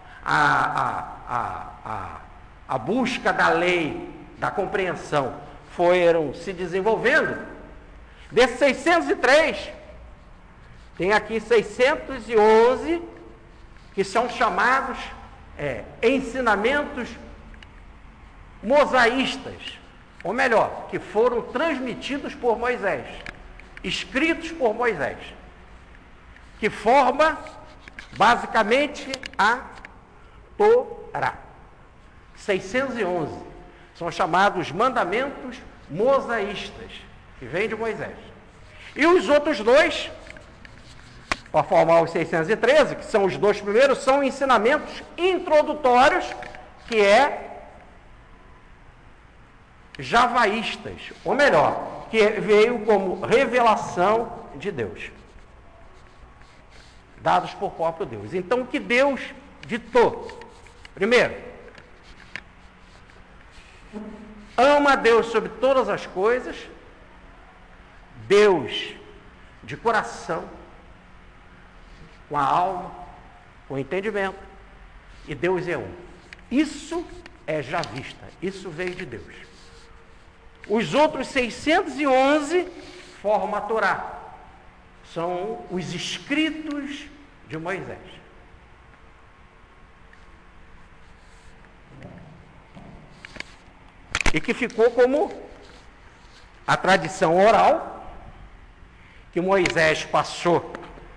a busca da lei, da compreensão, foram se desenvolvendo, desses 603, tem aqui 611, que são chamados ensinamentos mosaístas, ou melhor, que foram transmitidos por Moisés, escritos por Moisés, que forma basicamente a Torá. 611 são chamados mandamentos mosaístas, que vêm de Moisés. E os outros dois, para formar os 613, que são os dois primeiros, são ensinamentos introdutórios, que javaístas, ou melhor, que veio como revelação de Deus, dados por próprio Deus. Então, o que Deus ditou? Primeiro, ama a Deus sobre todas as coisas, Deus de coração, com a alma, com o entendimento, e Deus é um. Isso é javista, isso veio de Deus. Os outros 611 formam a Torá, são os escritos de Moisés. E que ficou como a tradição oral que Moisés passou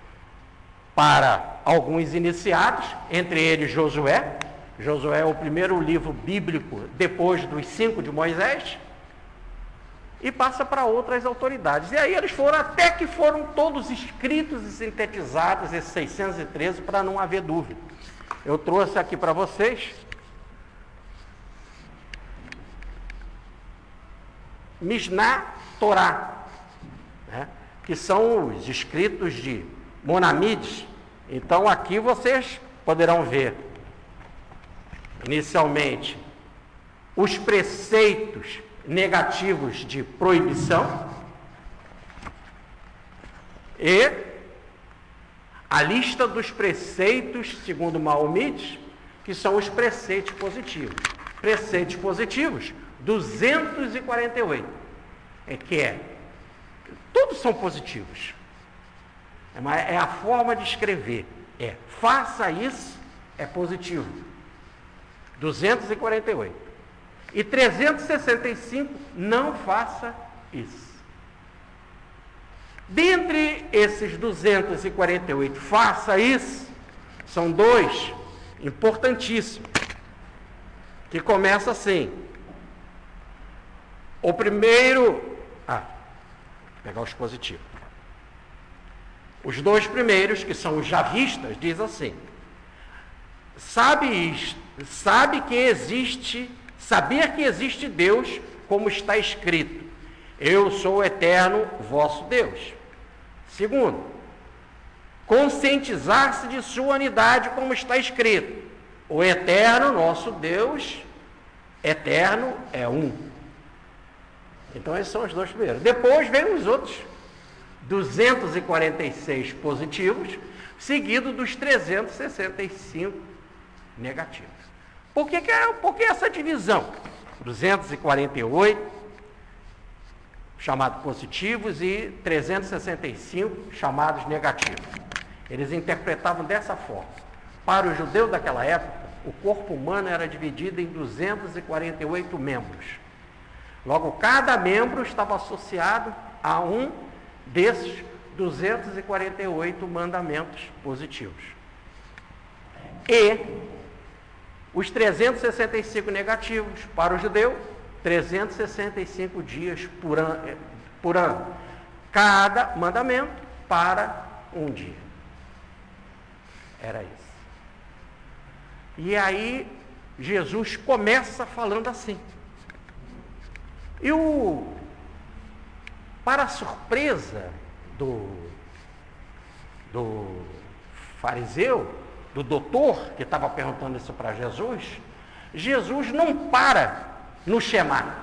para alguns iniciados, entre eles Josué. Josué é o primeiro livro bíblico depois dos 5 de Moisés, e passa para outras autoridades. E aí eles foram, até que foram todos escritos e sintetizados, esses 613, para não haver dúvida. Eu trouxe aqui para vocês Mishnah Torá, né? Que são os escritos de Monamides. Então aqui vocês poderão ver, inicialmente, os preceitos negativos de proibição e a lista dos preceitos, segundo Maomides, que são os preceitos positivos. Preceitos positivos, 248. Todos são positivos. É a forma de escrever. Faça isso, é positivo. 248. E 365, não faça isso. Dentre esses 248, faça isso, são dois importantíssimos, que começa assim. O primeiro, vou pegar os positivos. Os dois primeiros, que são os javistas, diz assim: saber que existe Deus, como está escrito: eu sou o eterno vosso Deus. Segundo, conscientizar-se de sua unidade, como está escrito: o eterno nosso Deus, eterno é um. Então esses são os dois primeiros. Depois vem os outros 246 positivos, seguido dos 365 negativos. Por que essa divisão? 248 chamados positivos e 365 chamados negativos. Eles interpretavam dessa forma. Para o judeu daquela época, o corpo humano era dividido em 248 membros. Logo, cada membro estava associado a um desses 248 mandamentos positivos. E os 365 negativos para o judeu, 365 dias por ano. Cada mandamento para um dia. Era isso. E aí Jesus começa falando assim. E para a surpresa do fariseu, do doutor que estava perguntando isso para Jesus, Jesus não para no Shema.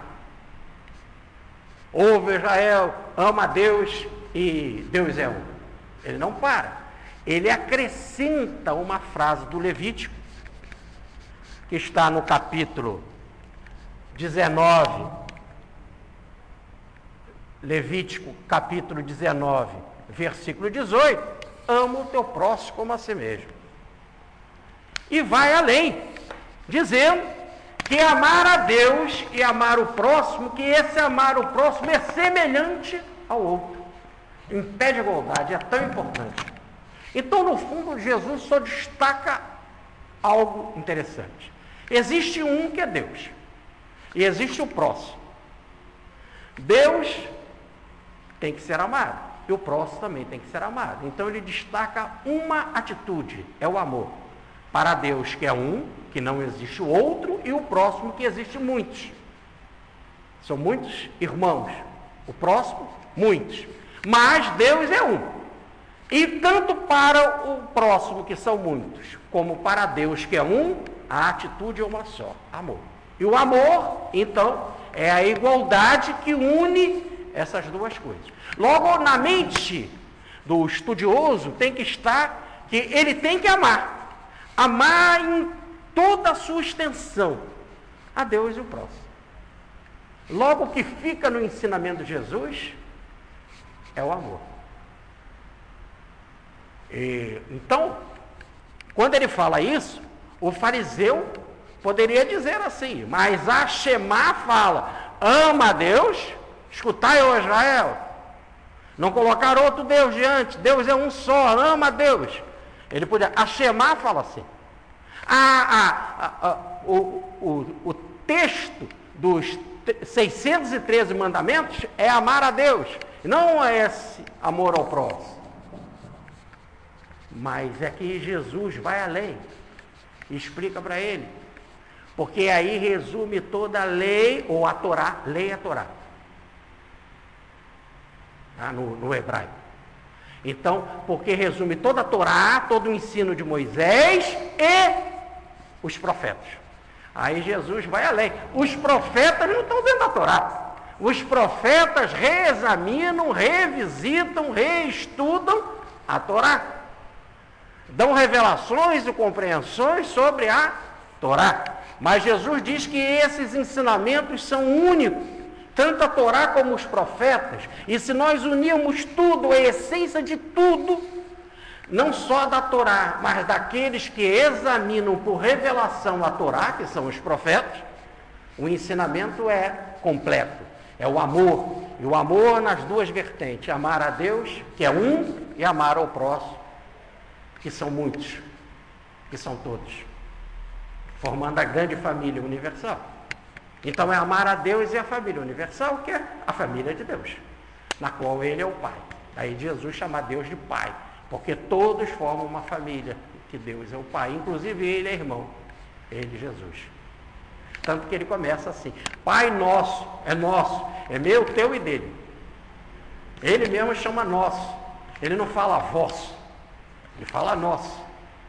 Ouve Israel, ama a Deus e Deus é um. Ele não para. Ele acrescenta uma frase do Levítico, que está no capítulo 19, Levítico capítulo 19, versículo 18, ama o teu próximo como a si mesmo. E vai além, dizendo que amar a Deus e amar o próximo, que esse amar o próximo é semelhante ao outro. Em pé de igualdade, é tão importante. Então, no fundo, Jesus só destaca algo interessante. Existe um que é Deus, e existe o próximo. Deus tem que ser amado, e o próximo também tem que ser amado. Então ele destaca uma atitude, é o amor. Para Deus que é um, que não existe o outro, e o próximo que existe muitos. São muitos irmãos, o próximo, muitos. Mas Deus é um. E tanto para o próximo, que são muitos, como para Deus que é um, a atitude é uma só, amor. E o amor, então, é a igualdade que une essas duas coisas. Logo, na mente do estudioso tem que estar que ele tem que amar. Amar em toda a sua extensão a Deus e o próximo. Logo, o que fica no ensinamento de Jesus é o amor. Então, quando ele fala isso, o fariseu poderia dizer assim, mas a Shema fala, ama a Deus, escutai, ó Israel, não colocar outro Deus diante, Deus é um só, ama a Deus. Ele podia, a Shema fala assim. O texto dos 613 mandamentos é amar a Deus, não é esse amor ao próximo. Mas é que Jesus vai além e explica para ele, porque aí resume toda a lei, ou a Torá, lei é a Torá, no hebraico. Então, porque resume toda a Torá, todo o ensino de Moisés e os profetas. Aí Jesus vai além. Os profetas não estão dentro da Torá. Os profetas reexaminam, revisitam, reestudam a Torá. Dão revelações e compreensões sobre a Torá. Mas Jesus diz que esses ensinamentos são únicos, tanto a Torá como os profetas. E se nós unirmos tudo, a essência de tudo, não só da Torá, mas daqueles que examinam por revelação a Torá, que são os profetas, o ensinamento é completo. É o amor. E o amor nas duas vertentes. Amar a Deus, que é um, e amar ao próximo, que são muitos, que são todos, formando a grande família universal. Então é amar a Deus e a família universal, que é a família de Deus, na qual ele é o Pai. Aí Jesus chama Deus de Pai, porque todos formam uma família, que Deus é o Pai, inclusive ele é irmão, ele, Jesus. Tanto que ele começa assim, Pai nosso, é meu, teu e dele. Ele mesmo chama nosso, ele não fala vosso, ele fala nosso,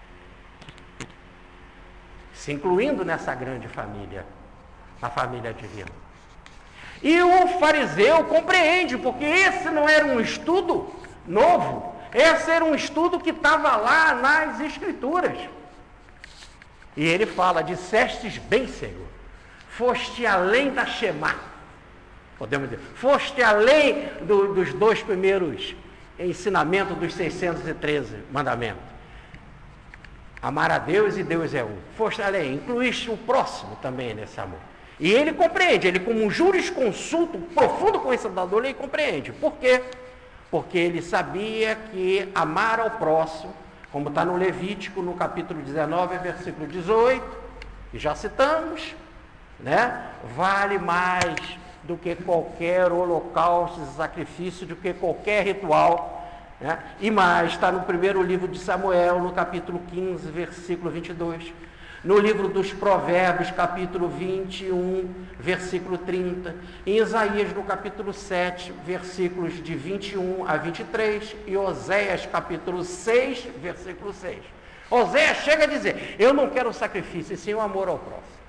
se incluindo nessa grande família, a família divina. E o fariseu compreende, porque esse não era um estudo novo, esse era um estudo que estava lá nas Escrituras. E ele fala, dissestes bem, Senhor, foste além da Shema, podemos dizer, foste além dos dois primeiros ensinamento dos 613 mandamentos. Amar a Deus e Deus é um. Foste além, incluíste o próximo também nesse amor. E ele compreende, ele como um jurisconsulto, profundo conhecedor da lei, compreende. Por quê? porque ele sabia que amar ao próximo, como está no Levítico, no capítulo 19, versículo 18, que já citamos, né? Vale mais do que qualquer holocausto e sacrifício, do que qualquer ritual, né? E mais, está no primeiro livro de Samuel, no capítulo 15, versículo 22, no livro dos Provérbios, capítulo 21, versículo 30, em Isaías, no capítulo 7, versículos de 21 a 23, e Oséias, capítulo 6, versículo 6. Oséias chega a dizer: eu não quero sacrifício, e sim o amor ao próximo.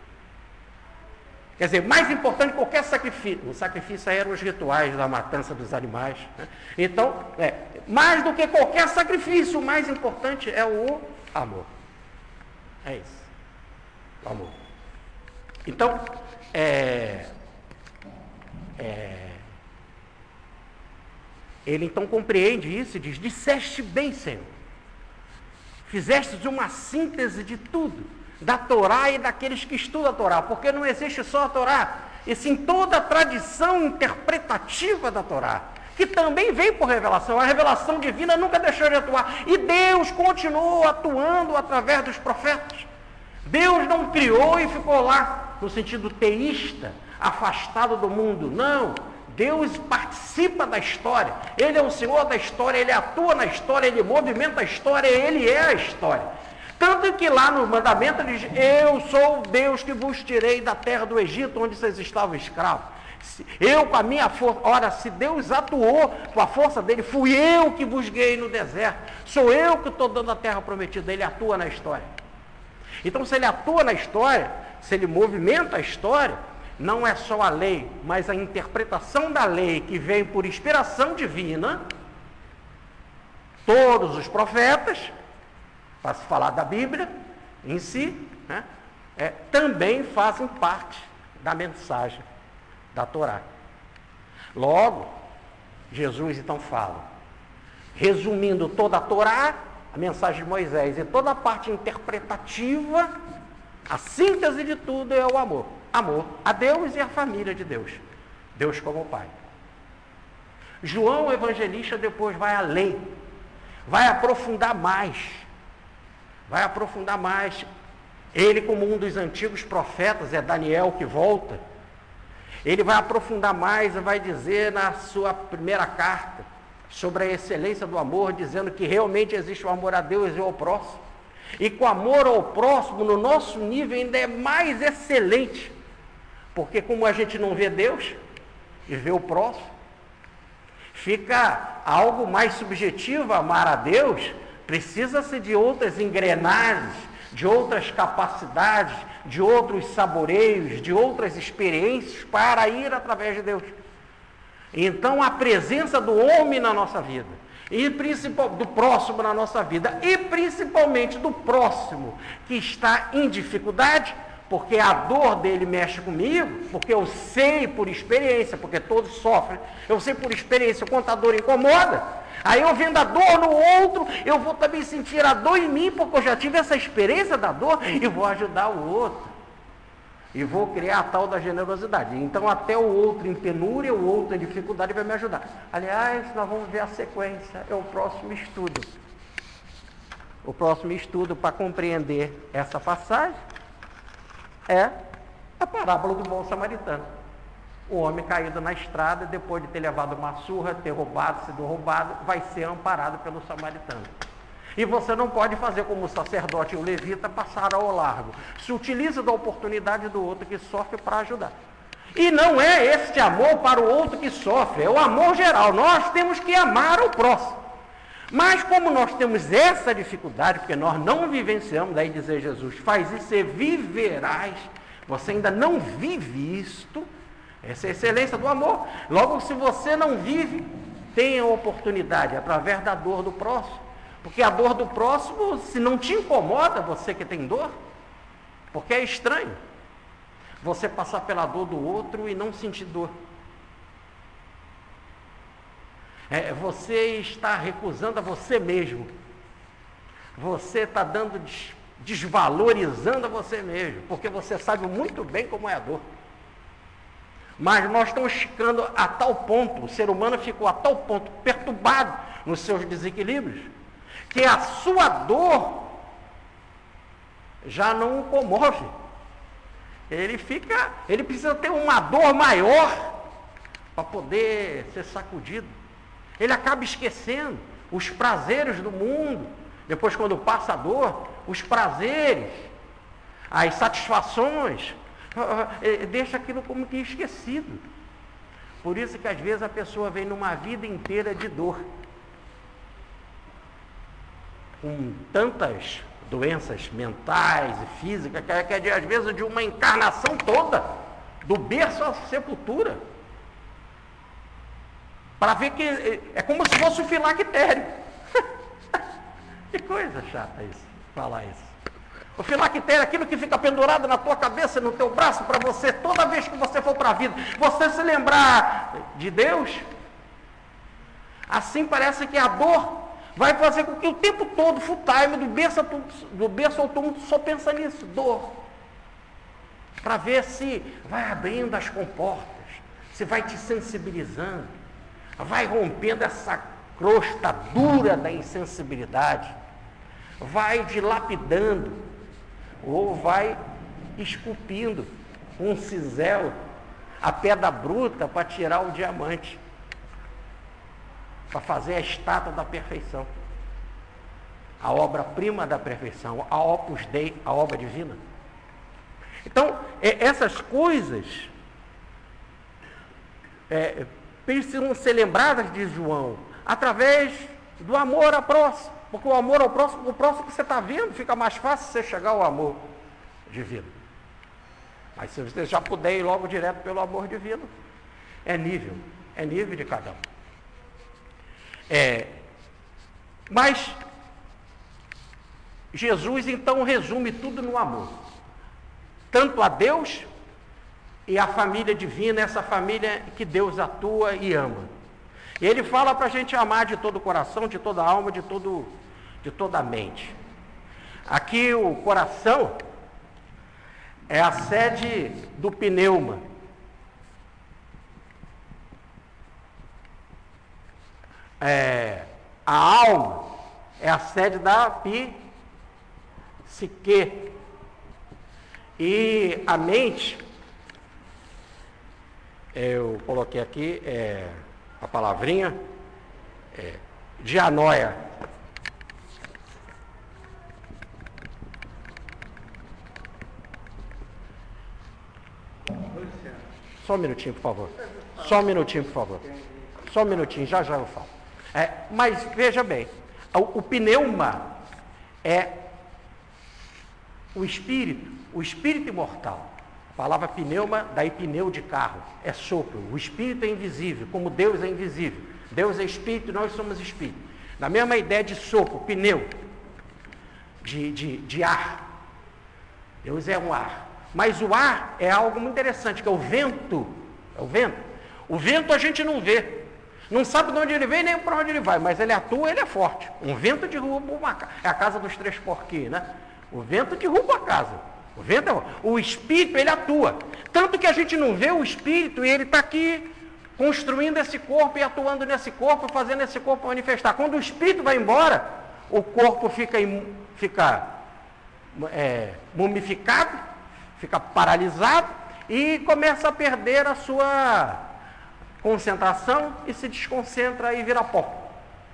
Quer dizer, mais importante que qualquer sacrifício, o sacrifício eram os rituais da matança dos animais, né? Então, mais do que qualquer sacrifício, o mais importante é o amor. É isso, o amor. Então, ele então compreende isso e diz: disseste bem, Senhor, fizeste de uma síntese de tudo, da Torá e daqueles que estudam a Torá, porque não existe só a Torá, e sim toda a tradição interpretativa da Torá, que também veio por revelação. A revelação divina nunca deixou de atuar, e Deus continuou atuando através dos profetas. Deus não criou e ficou lá, no sentido teísta, afastado do mundo. Não, Deus participa da história, Ele é o Senhor da história, Ele atua na história, Ele movimenta a história, Ele é a história. Tanto que lá no mandamento ele diz: eu sou o Deus que vos tirei da terra do Egito, onde vocês estavam escravos. Eu com a minha força. Ora, se Deus atuou com a força dele, fui eu que vos guiei no deserto. Sou eu que estou dando a terra prometida. Ele atua na história. Então, se ele atua na história, se ele movimenta a história, não é só a lei, mas a interpretação da lei que vem por inspiração divina. Todos os profetas, para se falar da Bíblia em si, né, também fazem parte da mensagem da Torá. Logo, Jesus então fala, resumindo toda a Torá, a mensagem de Moisés, e toda a parte interpretativa, a síntese de tudo é o amor. Amor a Deus e a família de Deus. Deus como Pai. João, o evangelista, depois vai além, vai aprofundar mais. Vai aprofundar mais. Ele, como um dos antigos profetas, é Daniel que volta, ele vai aprofundar mais e vai dizer na sua primeira carta sobre a excelência do amor, dizendo que realmente existe o amor a Deus e ao próximo. E com o amor ao próximo, no nosso nível, ainda é mais excelente. Porque como a gente não vê Deus e vê o próximo, fica algo mais subjetivo. Amar a Deus precisa-se de outras engrenagens, de outras capacidades, de outros saboreios, de outras experiências para ir através de Deus. Então a presença do homem na nossa vida, e do próximo na nossa vida, e principalmente do próximo que está em dificuldade, porque a dor dele mexe comigo, porque eu sei por experiência, porque todos sofrem, eu sei por experiência o quanto a dor incomoda. Aí eu vendo a dor no outro, eu vou também sentir a dor em mim, porque eu já tive essa experiência da dor, e vou ajudar o outro. E vou criar a tal da generosidade. Então até o outro em penúria, o outro em dificuldade vai me ajudar. Aliás, nós vamos ver a sequência, é o próximo estudo. O próximo estudo para compreender essa passagem é a parábola do bom samaritano. O homem caído na estrada, depois de ter levado uma surra, ter roubado, sido roubado, vai ser amparado pelo samaritano. E você não pode fazer como o sacerdote e o levita, passar ao largo. Se utiliza da oportunidade do outro que sofre para ajudar. E não é este amor para o outro que sofre, é o amor geral. Nós temos que amar o próximo. Mas como nós temos essa dificuldade, porque nós não vivenciamos, daí dizer Jesus, faz isso e viverás. Você ainda não vive isto, essa é a excelência do amor. Logo, se você não vive, tenha a oportunidade, através da dor do próximo. Porque a dor do próximo, se não te incomoda, você que tem dor, porque é estranho você passar pela dor do outro e não sentir dor. Você está recusando a você mesmo. Você está desvalorizando a você mesmo, porque você sabe muito bem como é a dor. Mas nós estamos ficando a tal ponto, o ser humano ficou a tal ponto perturbado nos seus desequilíbrios, que a sua dor já não o comove. Ele precisa ter uma dor maior para poder ser sacudido. Ele acaba esquecendo os prazeres do mundo. Depois, quando passa a dor, os prazeres, as satisfações, deixa aquilo como que esquecido. Por isso que às vezes a pessoa vem numa vida inteira de dor, com tantas doenças mentais e físicas, que às vezes de uma encarnação toda, do berço à sepultura, para ver que é como se fosse o filactério. Que coisa chata isso, falar isso. O filactério é aquilo que fica pendurado na tua cabeça, no teu braço, para você, toda vez que você for para a vida, você se lembrar de Deus. Assim parece que a dor vai fazer com que o tempo todo, full time, do berço ao túmulo, só pensa nisso, dor. Para ver se vai abrindo as comportas, se vai te sensibilizando, vai rompendo essa crosta dura da insensibilidade, vai dilapidando, ou vai esculpindo um cisel, a pedra bruta para tirar o diamante, para fazer a estátua da perfeição, a obra-prima da perfeição, a Opus Dei, a obra divina. Então, essas coisas precisam ser lembradas, diz João, através do amor ao próximo, porque o amor ao próximo, o próximo que você está vendo, fica mais fácil você chegar ao amor divino. Mas se você já puder ir logo direto pelo amor divino, é nível de cada um. Mas Jesus então resume tudo no amor, tanto a Deus e a família divina, essa família que Deus atua e ama. E ele fala para a gente amar de todo o coração, de toda a alma, de toda a mente. Aqui o coração é a sede do pneuma. A alma é a sede da psique. E a mente, eu coloquei aqui a palavrinha, dianoia. Só um minutinho, por favor. Só um minutinho, por favor. Só um minutinho, já eu falo. Mas veja bem, o pneuma é o espírito imortal. A palavra pneuma, daí pneu de carro, é sopro. O espírito é invisível, como Deus é invisível. Deus é espírito e nós somos espírito. Na mesma ideia de sopro, pneu, de ar. Deus é um ar. Mas o ar é algo muito interessante, que é o vento. É o vento. O vento a gente não vê. Não sabe de onde ele vem nem para onde ele vai, mas ele atua, ele é forte. Um vento derruba uma casa. É a casa dos três porquinhos, né? O vento derruba a casa. O espírito, ele atua. Tanto que a gente não vê o espírito e ele está aqui construindo esse corpo e atuando nesse corpo, fazendo esse corpo manifestar. Quando o espírito vai embora, o corpo fica mumificado, fica paralisado e começa a perder a sua concentração e se desconcentra e vira pó.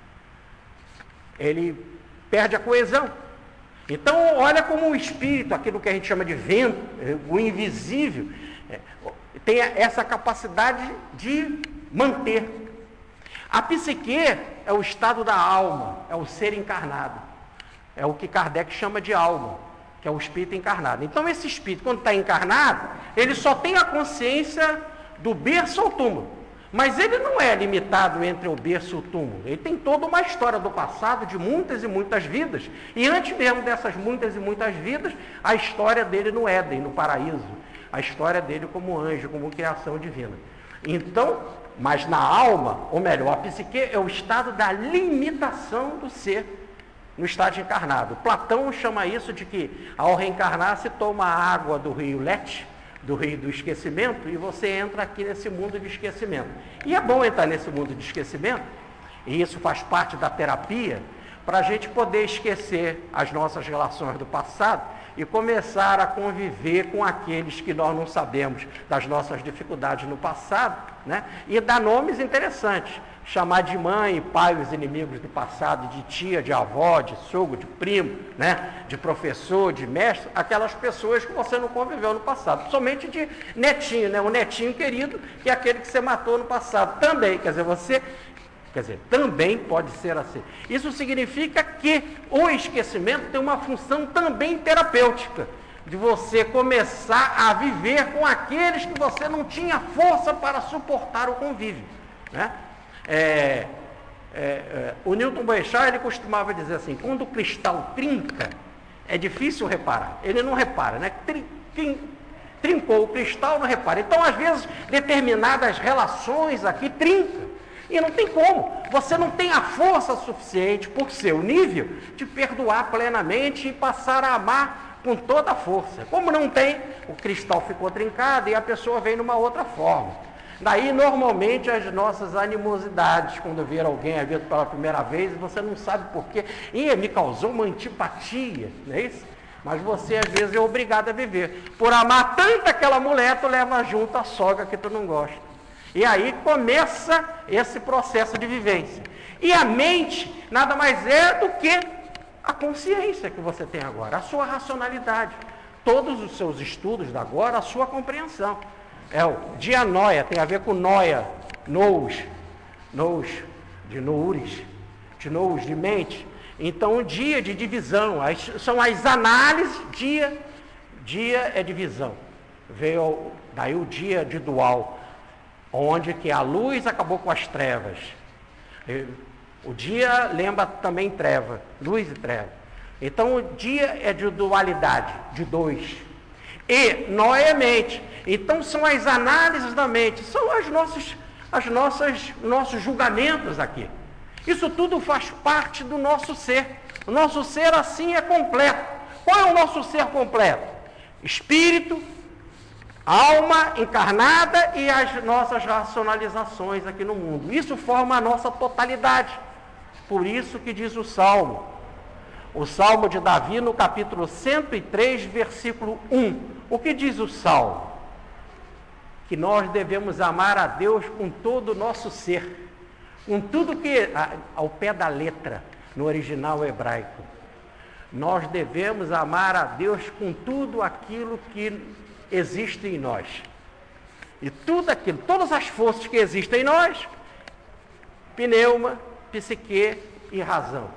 Ele perde a coesão. Então, olha como o espírito, aquilo que a gente chama de vento, o invisível, tem essa capacidade de manter. A psique é o estado da alma, é o ser encarnado. É o que Kardec chama de alma, que é o espírito encarnado. Então, esse espírito, quando está encarnado, ele só tem a consciência do berço ao túmulo. Mas ele não é limitado entre o berço e o túmulo. Ele tem toda uma história do passado, de muitas e muitas vidas. E antes mesmo dessas muitas e muitas vidas, a história dele no Éden, no paraíso. A história dele como anjo, como criação divina. Então, mas na alma, ou melhor, a psique é o estado da limitação do ser no estado encarnado. Platão chama isso de que, ao reencarnar, se toma a água do rio Lete, do rio do esquecimento, e você entra aqui nesse mundo de esquecimento. E é bom entrar nesse mundo de esquecimento, e isso faz parte da terapia, para a gente poder esquecer as nossas relações do passado e começar a conviver com aqueles que nós não sabemos das nossas dificuldades no passado, né? E dar nomes interessantes, chamar de mãe e pai os inimigos do passado, de tia, de avó, de sogro, de primo, né? De professor, de mestre, aquelas pessoas que você não conviveu no passado, somente de netinho, né? O netinho querido, que é aquele que você matou no passado também, quer dizer, também pode ser assim. Isso significa que o esquecimento tem uma função também terapêutica, de você começar a viver com aqueles que você não tinha força para suportar o convívio, né? O Newton Boechat, ele costumava dizer assim, quando o cristal trinca, é difícil reparar. Ele não repara, né? Trincou o cristal, não repara. Então, às vezes, determinadas relações aqui trincam. E não tem como. Você não tem a força suficiente, por seu nível, de perdoar plenamente e passar a amar com toda a força. Como não tem, o cristal ficou trincado e a pessoa vem numa outra forma. Daí, normalmente, as nossas animosidades, quando ver alguém vindo pela primeira vez, você não sabe por quê. Me causou uma antipatia, não é isso? Mas você, às vezes, é obrigado a viver. Por amar tanto aquela mulher, tu leva junto a sogra que tu não gosta. E aí começa esse processo de vivência. E a mente nada mais é do que a consciência que você tem agora, a sua racionalidade. Todos os seus estudos de agora, a sua compreensão. O dianoia, tem a ver com noia, nous, de noures, de nous, de mente. Então, o dia de divisão, são as análises, dia é divisão. Veio daí o dia de dual, onde que a luz acabou com as trevas. O dia lembra também treva, luz e treva. Então o dia é de dualidade, de dois. E noia é mente. Então são as análises da mente, são nossos julgamentos aqui. Isso tudo faz parte do nosso ser. O nosso ser assim é completo. Qual é o nosso ser completo? Espírito, alma encarnada e as nossas racionalizações aqui no mundo. Isso forma a nossa totalidade. Por isso que diz o Salmo de Davi, no capítulo 103, versículo 1. O que diz o Salmo? Que nós devemos amar a Deus com todo o nosso ser, com tudo que, ao pé da letra, no original hebraico. Nós devemos amar a Deus com tudo aquilo que existe em nós. E tudo aquilo, todas as forças que existem em nós, pneuma, psique e razão.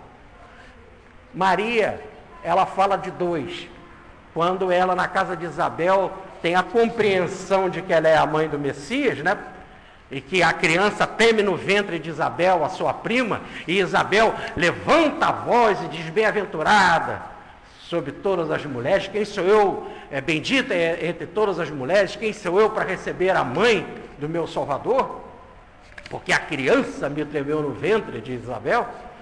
Maria, ela fala de dois. Quando ela, na casa de Isabel, tem a compreensão de que ela é a mãe do Messias, né? E que a criança teme no ventre de Isabel, a sua prima, e Isabel levanta a voz e diz, bem-aventurada sobre todas as mulheres, quem sou eu, bendita entre todas as mulheres, quem sou eu para receber a mãe do meu Salvador? Porque a criança me tremeu no ventre de Isabel.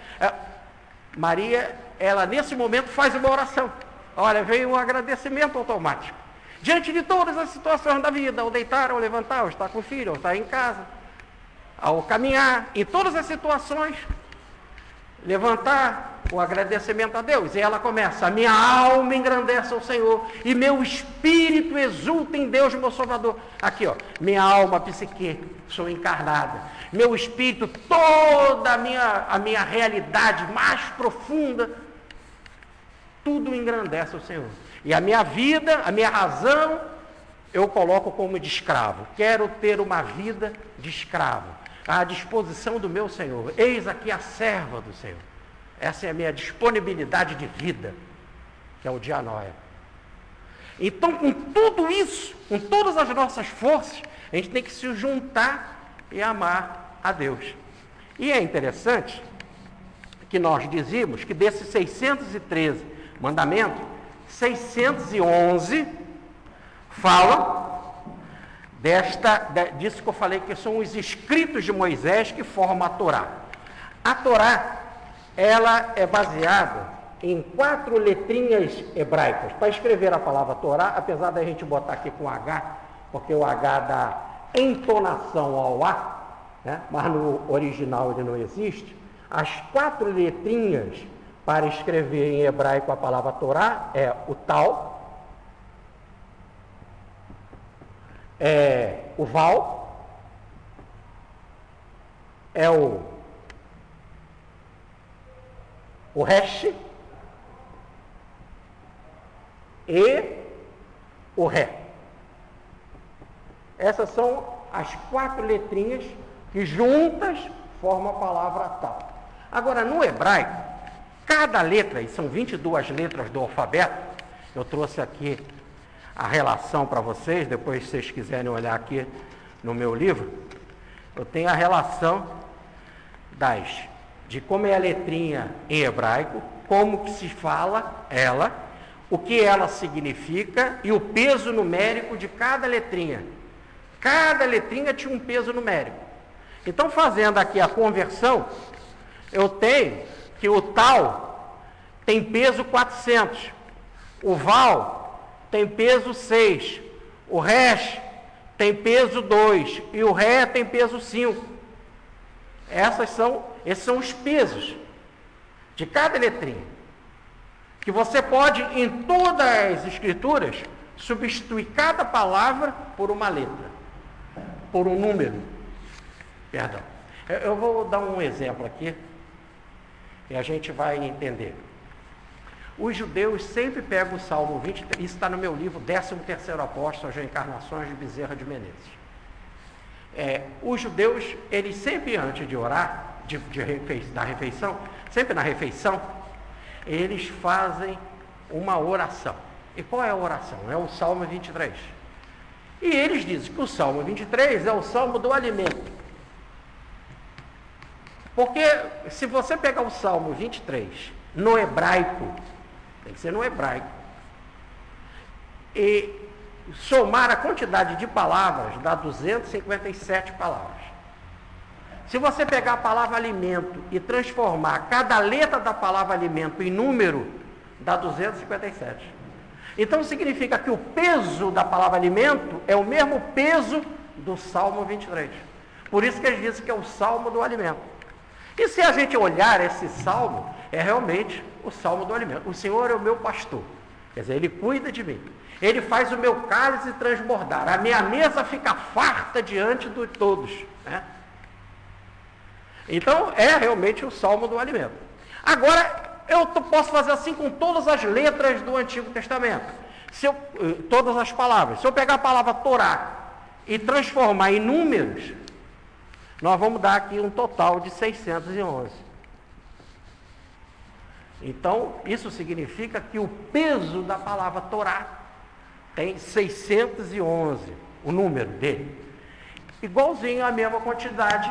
Maria, ela nesse momento faz uma oração. Olha, veio um agradecimento automático. Diante de todas as situações da vida, ao deitar, ao levantar, ao estar com o filho, ao estar em casa, ao caminhar, em todas as situações, levantar o agradecimento a Deus. E ela começa, a minha alma engrandece ao Senhor, e meu espírito exulta em Deus, meu Salvador. Aqui, minha alma, psique, sou encarnada. Meu espírito, toda a minha realidade mais profunda, tudo engrandece ao Senhor. E a minha vida, a minha razão, eu coloco como de escravo. Quero ter uma vida de escravo, à disposição do meu Senhor. Eis aqui a serva do Senhor. Essa é a minha disponibilidade de vida, que é o dianoia. Então, com tudo isso, com todas as nossas forças, a gente tem que se juntar e amar a Deus. E é interessante que nós dizíamos que desses 613 mandamentos, 611 falam disso que eu falei, que são os escritos de Moisés que formam a Torá. A Torá, ela é baseada em 4 letrinhas hebraicas. Para escrever a palavra Torá, apesar da gente botar aqui com H, porque o H dá entonação ao A, né? Mas no original ele não existe. As 4 letrinhas para escrever em hebraico a palavra Torá é o Tal, é o Val, é o Resh e o Ré. Essas são as 4 letrinhas que juntas formam a palavra Tal. Agora, no hebraico, cada letra, e são 22 letras do alfabeto, eu trouxe aqui a relação para vocês, depois se vocês quiserem olhar aqui no meu livro, eu tenho a relação de como é a letrinha em hebraico, como que se fala ela, o que ela significa e o peso numérico de cada letrinha. Cada letrinha tinha um peso numérico. Então, fazendo aqui a conversão, eu tenho que o Tal tem peso 400, o Val tem peso 6, o Resh tem peso 2 e o Ré tem peso 5. Esses são os pesos de cada letrinha, que você pode, em todas as escrituras, substituir cada palavra por uma letra, por um número. Perdão. Eu vou dar um exemplo aqui e a gente vai entender. Os judeus sempre pegam o Salmo 23, isso está no meu livro 13º Apóstolo, as Reencarnações de Bezerra de Menezes. Os judeus, eles sempre antes de orar, da refeição, sempre na refeição, eles fazem uma oração. E qual é a oração? É o Salmo 23. E eles dizem que o Salmo 23 é o Salmo do alimento. Porque se você pegar o Salmo 23 no hebraico, tem que ser no hebraico, e somar a quantidade de palavras, dá 257 palavras. Se você pegar a palavra alimento e transformar cada letra da palavra alimento em número, dá 257. Então significa que o peso da palavra alimento é o mesmo peso do Salmo 23. Por isso que eles dizem que é o Salmo do alimento. E se a gente olhar esse salmo, é realmente o Salmo do alimento. O Senhor é o meu pastor. Quer dizer, Ele cuida de mim. Ele faz o meu cálice transbordar. A minha mesa fica farta diante de todos, né? Então, é realmente o Salmo do alimento. Agora, eu posso fazer assim com todas as letras do Antigo Testamento. Todas as palavras. Se eu pegar a palavra Torá e transformar em números, nós vamos dar aqui um total de 611. Então, isso significa que o peso da palavra Torá tem 611, o número dele. Igualzinho a mesma quantidade,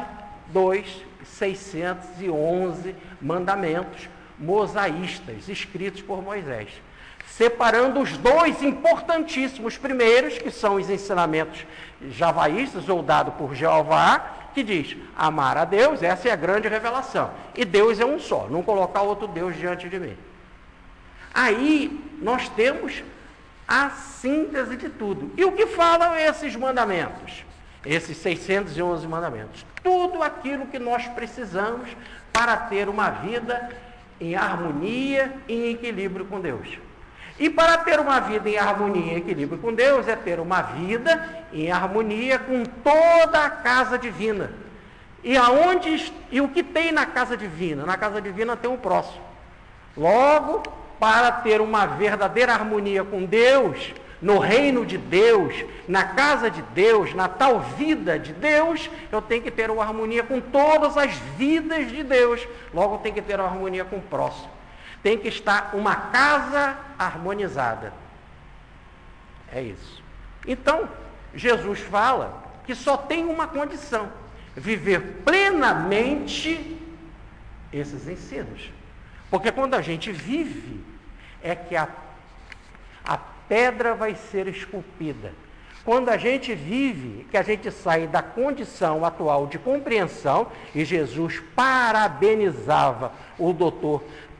611 mandamentos mosaístas, escritos por Moisés. Separando os 2 importantíssimos primeiros, que são os ensinamentos javaístas, ou dados por Jeová, que diz, amar a Deus, essa é a grande revelação. E Deus é um só, não colocar outro Deus diante de mim. Aí, nós temos a síntese de tudo. E o que falam esses mandamentos? Esses 611 mandamentos. Tudo aquilo que nós precisamos para ter uma vida em harmonia e em equilíbrio com Deus. E para ter uma vida em harmonia e equilíbrio com Deus, é ter uma vida em harmonia com toda a casa divina. E o que tem na casa divina? Na casa divina tem o próximo. Logo, para ter uma verdadeira harmonia com Deus, no reino de Deus, na casa de Deus, na tal vida de Deus, eu tenho que ter uma harmonia com todas as vidas de Deus. Logo, eu tenho que ter uma harmonia com o próximo. Tem que estar uma casa harmonizada. É isso. Então, Jesus fala que só tem uma condição: viver plenamente esses ensinos. Porque quando a gente vive, é que a pedra vai ser esculpida. Quando a gente vive, que a gente sai da condição atual de compreensão, e Jesus parabenizava o doutor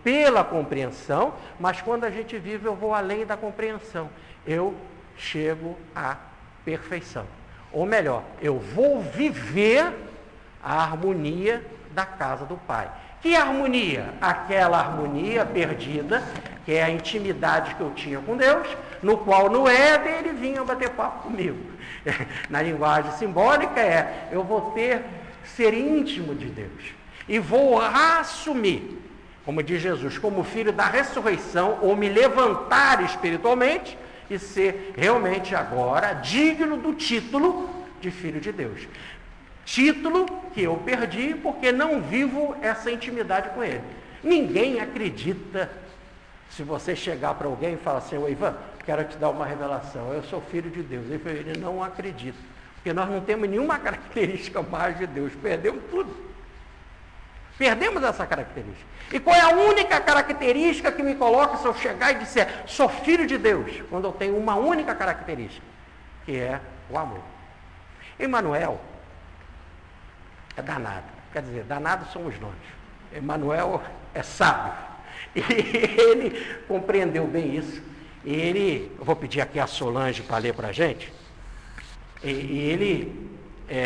pela compreensão, mas quando a gente vive, eu vou além da compreensão. Eu chego à perfeição. Ou melhor, eu vou viver a harmonia da casa do Pai. Que harmonia? Aquela harmonia perdida, que é a intimidade que eu tinha com Deus, no qual no Éden ele vinha bater papo comigo. Na linguagem simbólica eu vou ser íntimo de Deus. E vou assumir, como diz Jesus, como filho da ressurreição, ou me levantar espiritualmente e ser realmente agora digno do título de filho de Deus. Título que eu perdi porque não vivo essa intimidade com ele. Ninguém acredita se você chegar para alguém e falar assim: ô Ivan, quero te dar uma revelação, eu sou filho de Deus. Ele não acredita, porque nós não temos nenhuma característica mais de Deus, perdemos tudo. Perdemos essa característica. E qual é a única característica que me coloca se eu chegar e disser sou filho de Deus? Quando eu tenho uma única característica, que é o amor. Emmanuel é danado. Quer dizer, danado somos nós. Emmanuel é sábio. E ele compreendeu bem isso. E eu vou pedir aqui a Solange para ler para a gente. E ele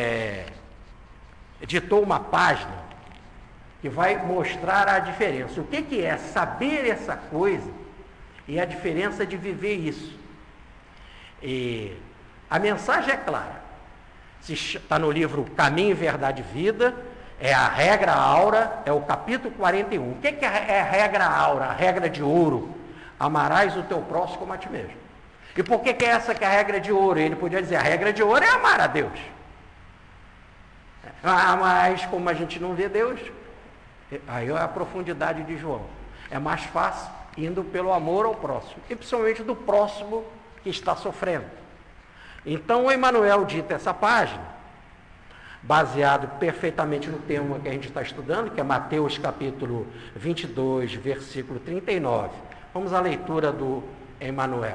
editou uma página que vai mostrar a diferença. O que é saber essa coisa e a diferença de viver isso. E a mensagem é clara. Está no livro Caminho, Verdade e Vida, é a regra áurea, é o capítulo 41. O que é a regra áurea, a regra de ouro? Amarás o teu próximo como a ti mesmo. E por que é essa que é a regra de ouro? Ele podia dizer, a regra de ouro é amar a Deus. Mas como a gente não vê Deus, aí é a profundidade de João. É mais fácil indo pelo amor ao próximo, e principalmente do próximo que está sofrendo. Então o Emmanuel dita essa página, baseado perfeitamente no tema que a gente está estudando, que é Mateus capítulo 22, versículo 39. Vamos à leitura do Emmanuel.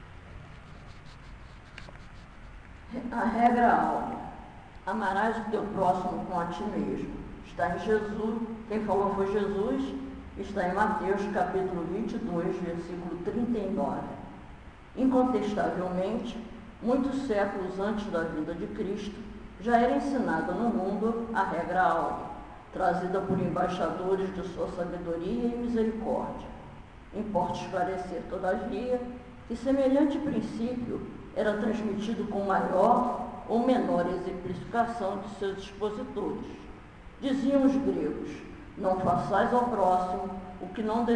A regra áurea: amarás o teu próximo com a ti mesmo. Está em Jesus, quem falou foi Jesus, está em Mateus capítulo 22, versículo 39. Incontestavelmente, muitos séculos antes da vinda de Cristo, já era ensinada no mundo a regra áurea, trazida por embaixadores de sua sabedoria e misericórdia. Importa esclarecer, todavia, que semelhante princípio era transmitido com maior ou menor exemplificação de seus expositores. Diziam os gregos: não façais ao próximo o que não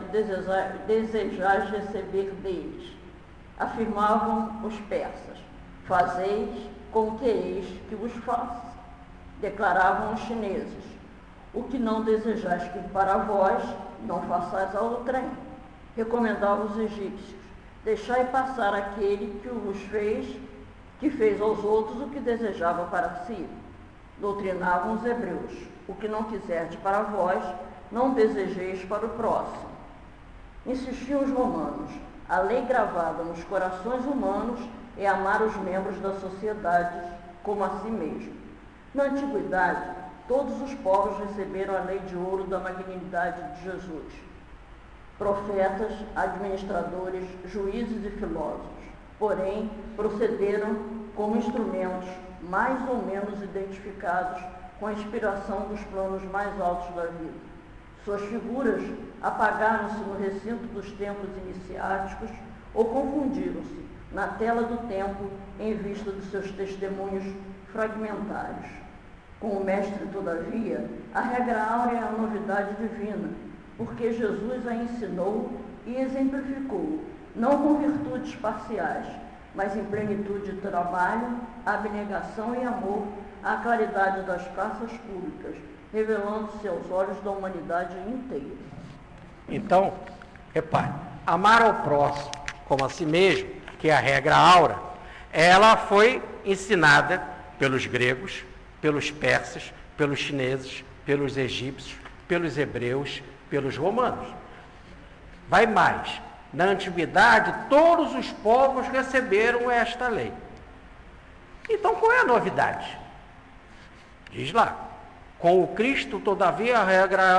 desejais receber deles. Afirmavam os persas: fazeis com o que eis que vos faça. Declaravam os chineses: o que não desejais que para vós, não façais a outrem. Recomendavam os egípcios: deixai passar aquele que vos fez, que fez aos outros o que desejava para si. Doutrinavam os hebreus: o que não quiserdes para vós, não desejeis para o próximo. Insistiam os romanos: a lei gravada nos corações humanos é amar os membros da sociedade como a si mesmo. Na antiguidade, todos os povos receberam a lei de ouro da magnanimidade de Jesus. Profetas, administradores, juízes e filósofos, porém, procederam como instrumentos mais ou menos identificados com a inspiração dos planos mais altos da vida. Suas figuras apagaram-se no recinto dos templos iniciáticos ou confundiram-se na tela do tempo em vista dos seus testemunhos fragmentários. Com o Mestre, todavia, a regra áurea é a novidade divina, porque Jesus a ensinou e exemplificou, não com virtudes parciais, mas em plenitude de trabalho, abnegação e amor, à claridade das praças públicas, revelando-se aos olhos da humanidade inteira. Então, repare, amar ao próximo como a si mesmo, que é a regra áurea, ela foi ensinada pelos gregos, pelos persas, pelos chineses, pelos egípcios, pelos hebreus, pelos romanos. Vai mais, na antiguidade todos os povos receberam esta lei. Então qual é a novidade? Diz lá, Com o Cristo, todavia, a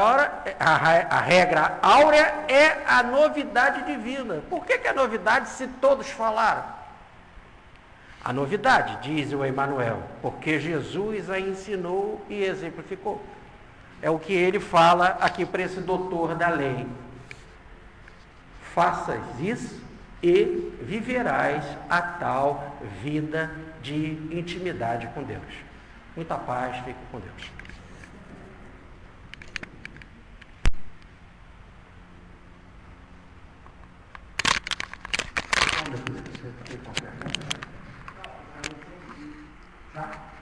regra áurea é a novidade divina. Por que é novidade se todos falaram? A novidade, diz o Emmanuel, porque Jesus a ensinou e exemplificou. É o que ele fala aqui para esse doutor da lei. Faças isso e viverás a tal vida de intimidade com Deus. Muita paz, fique com Deus. Tá?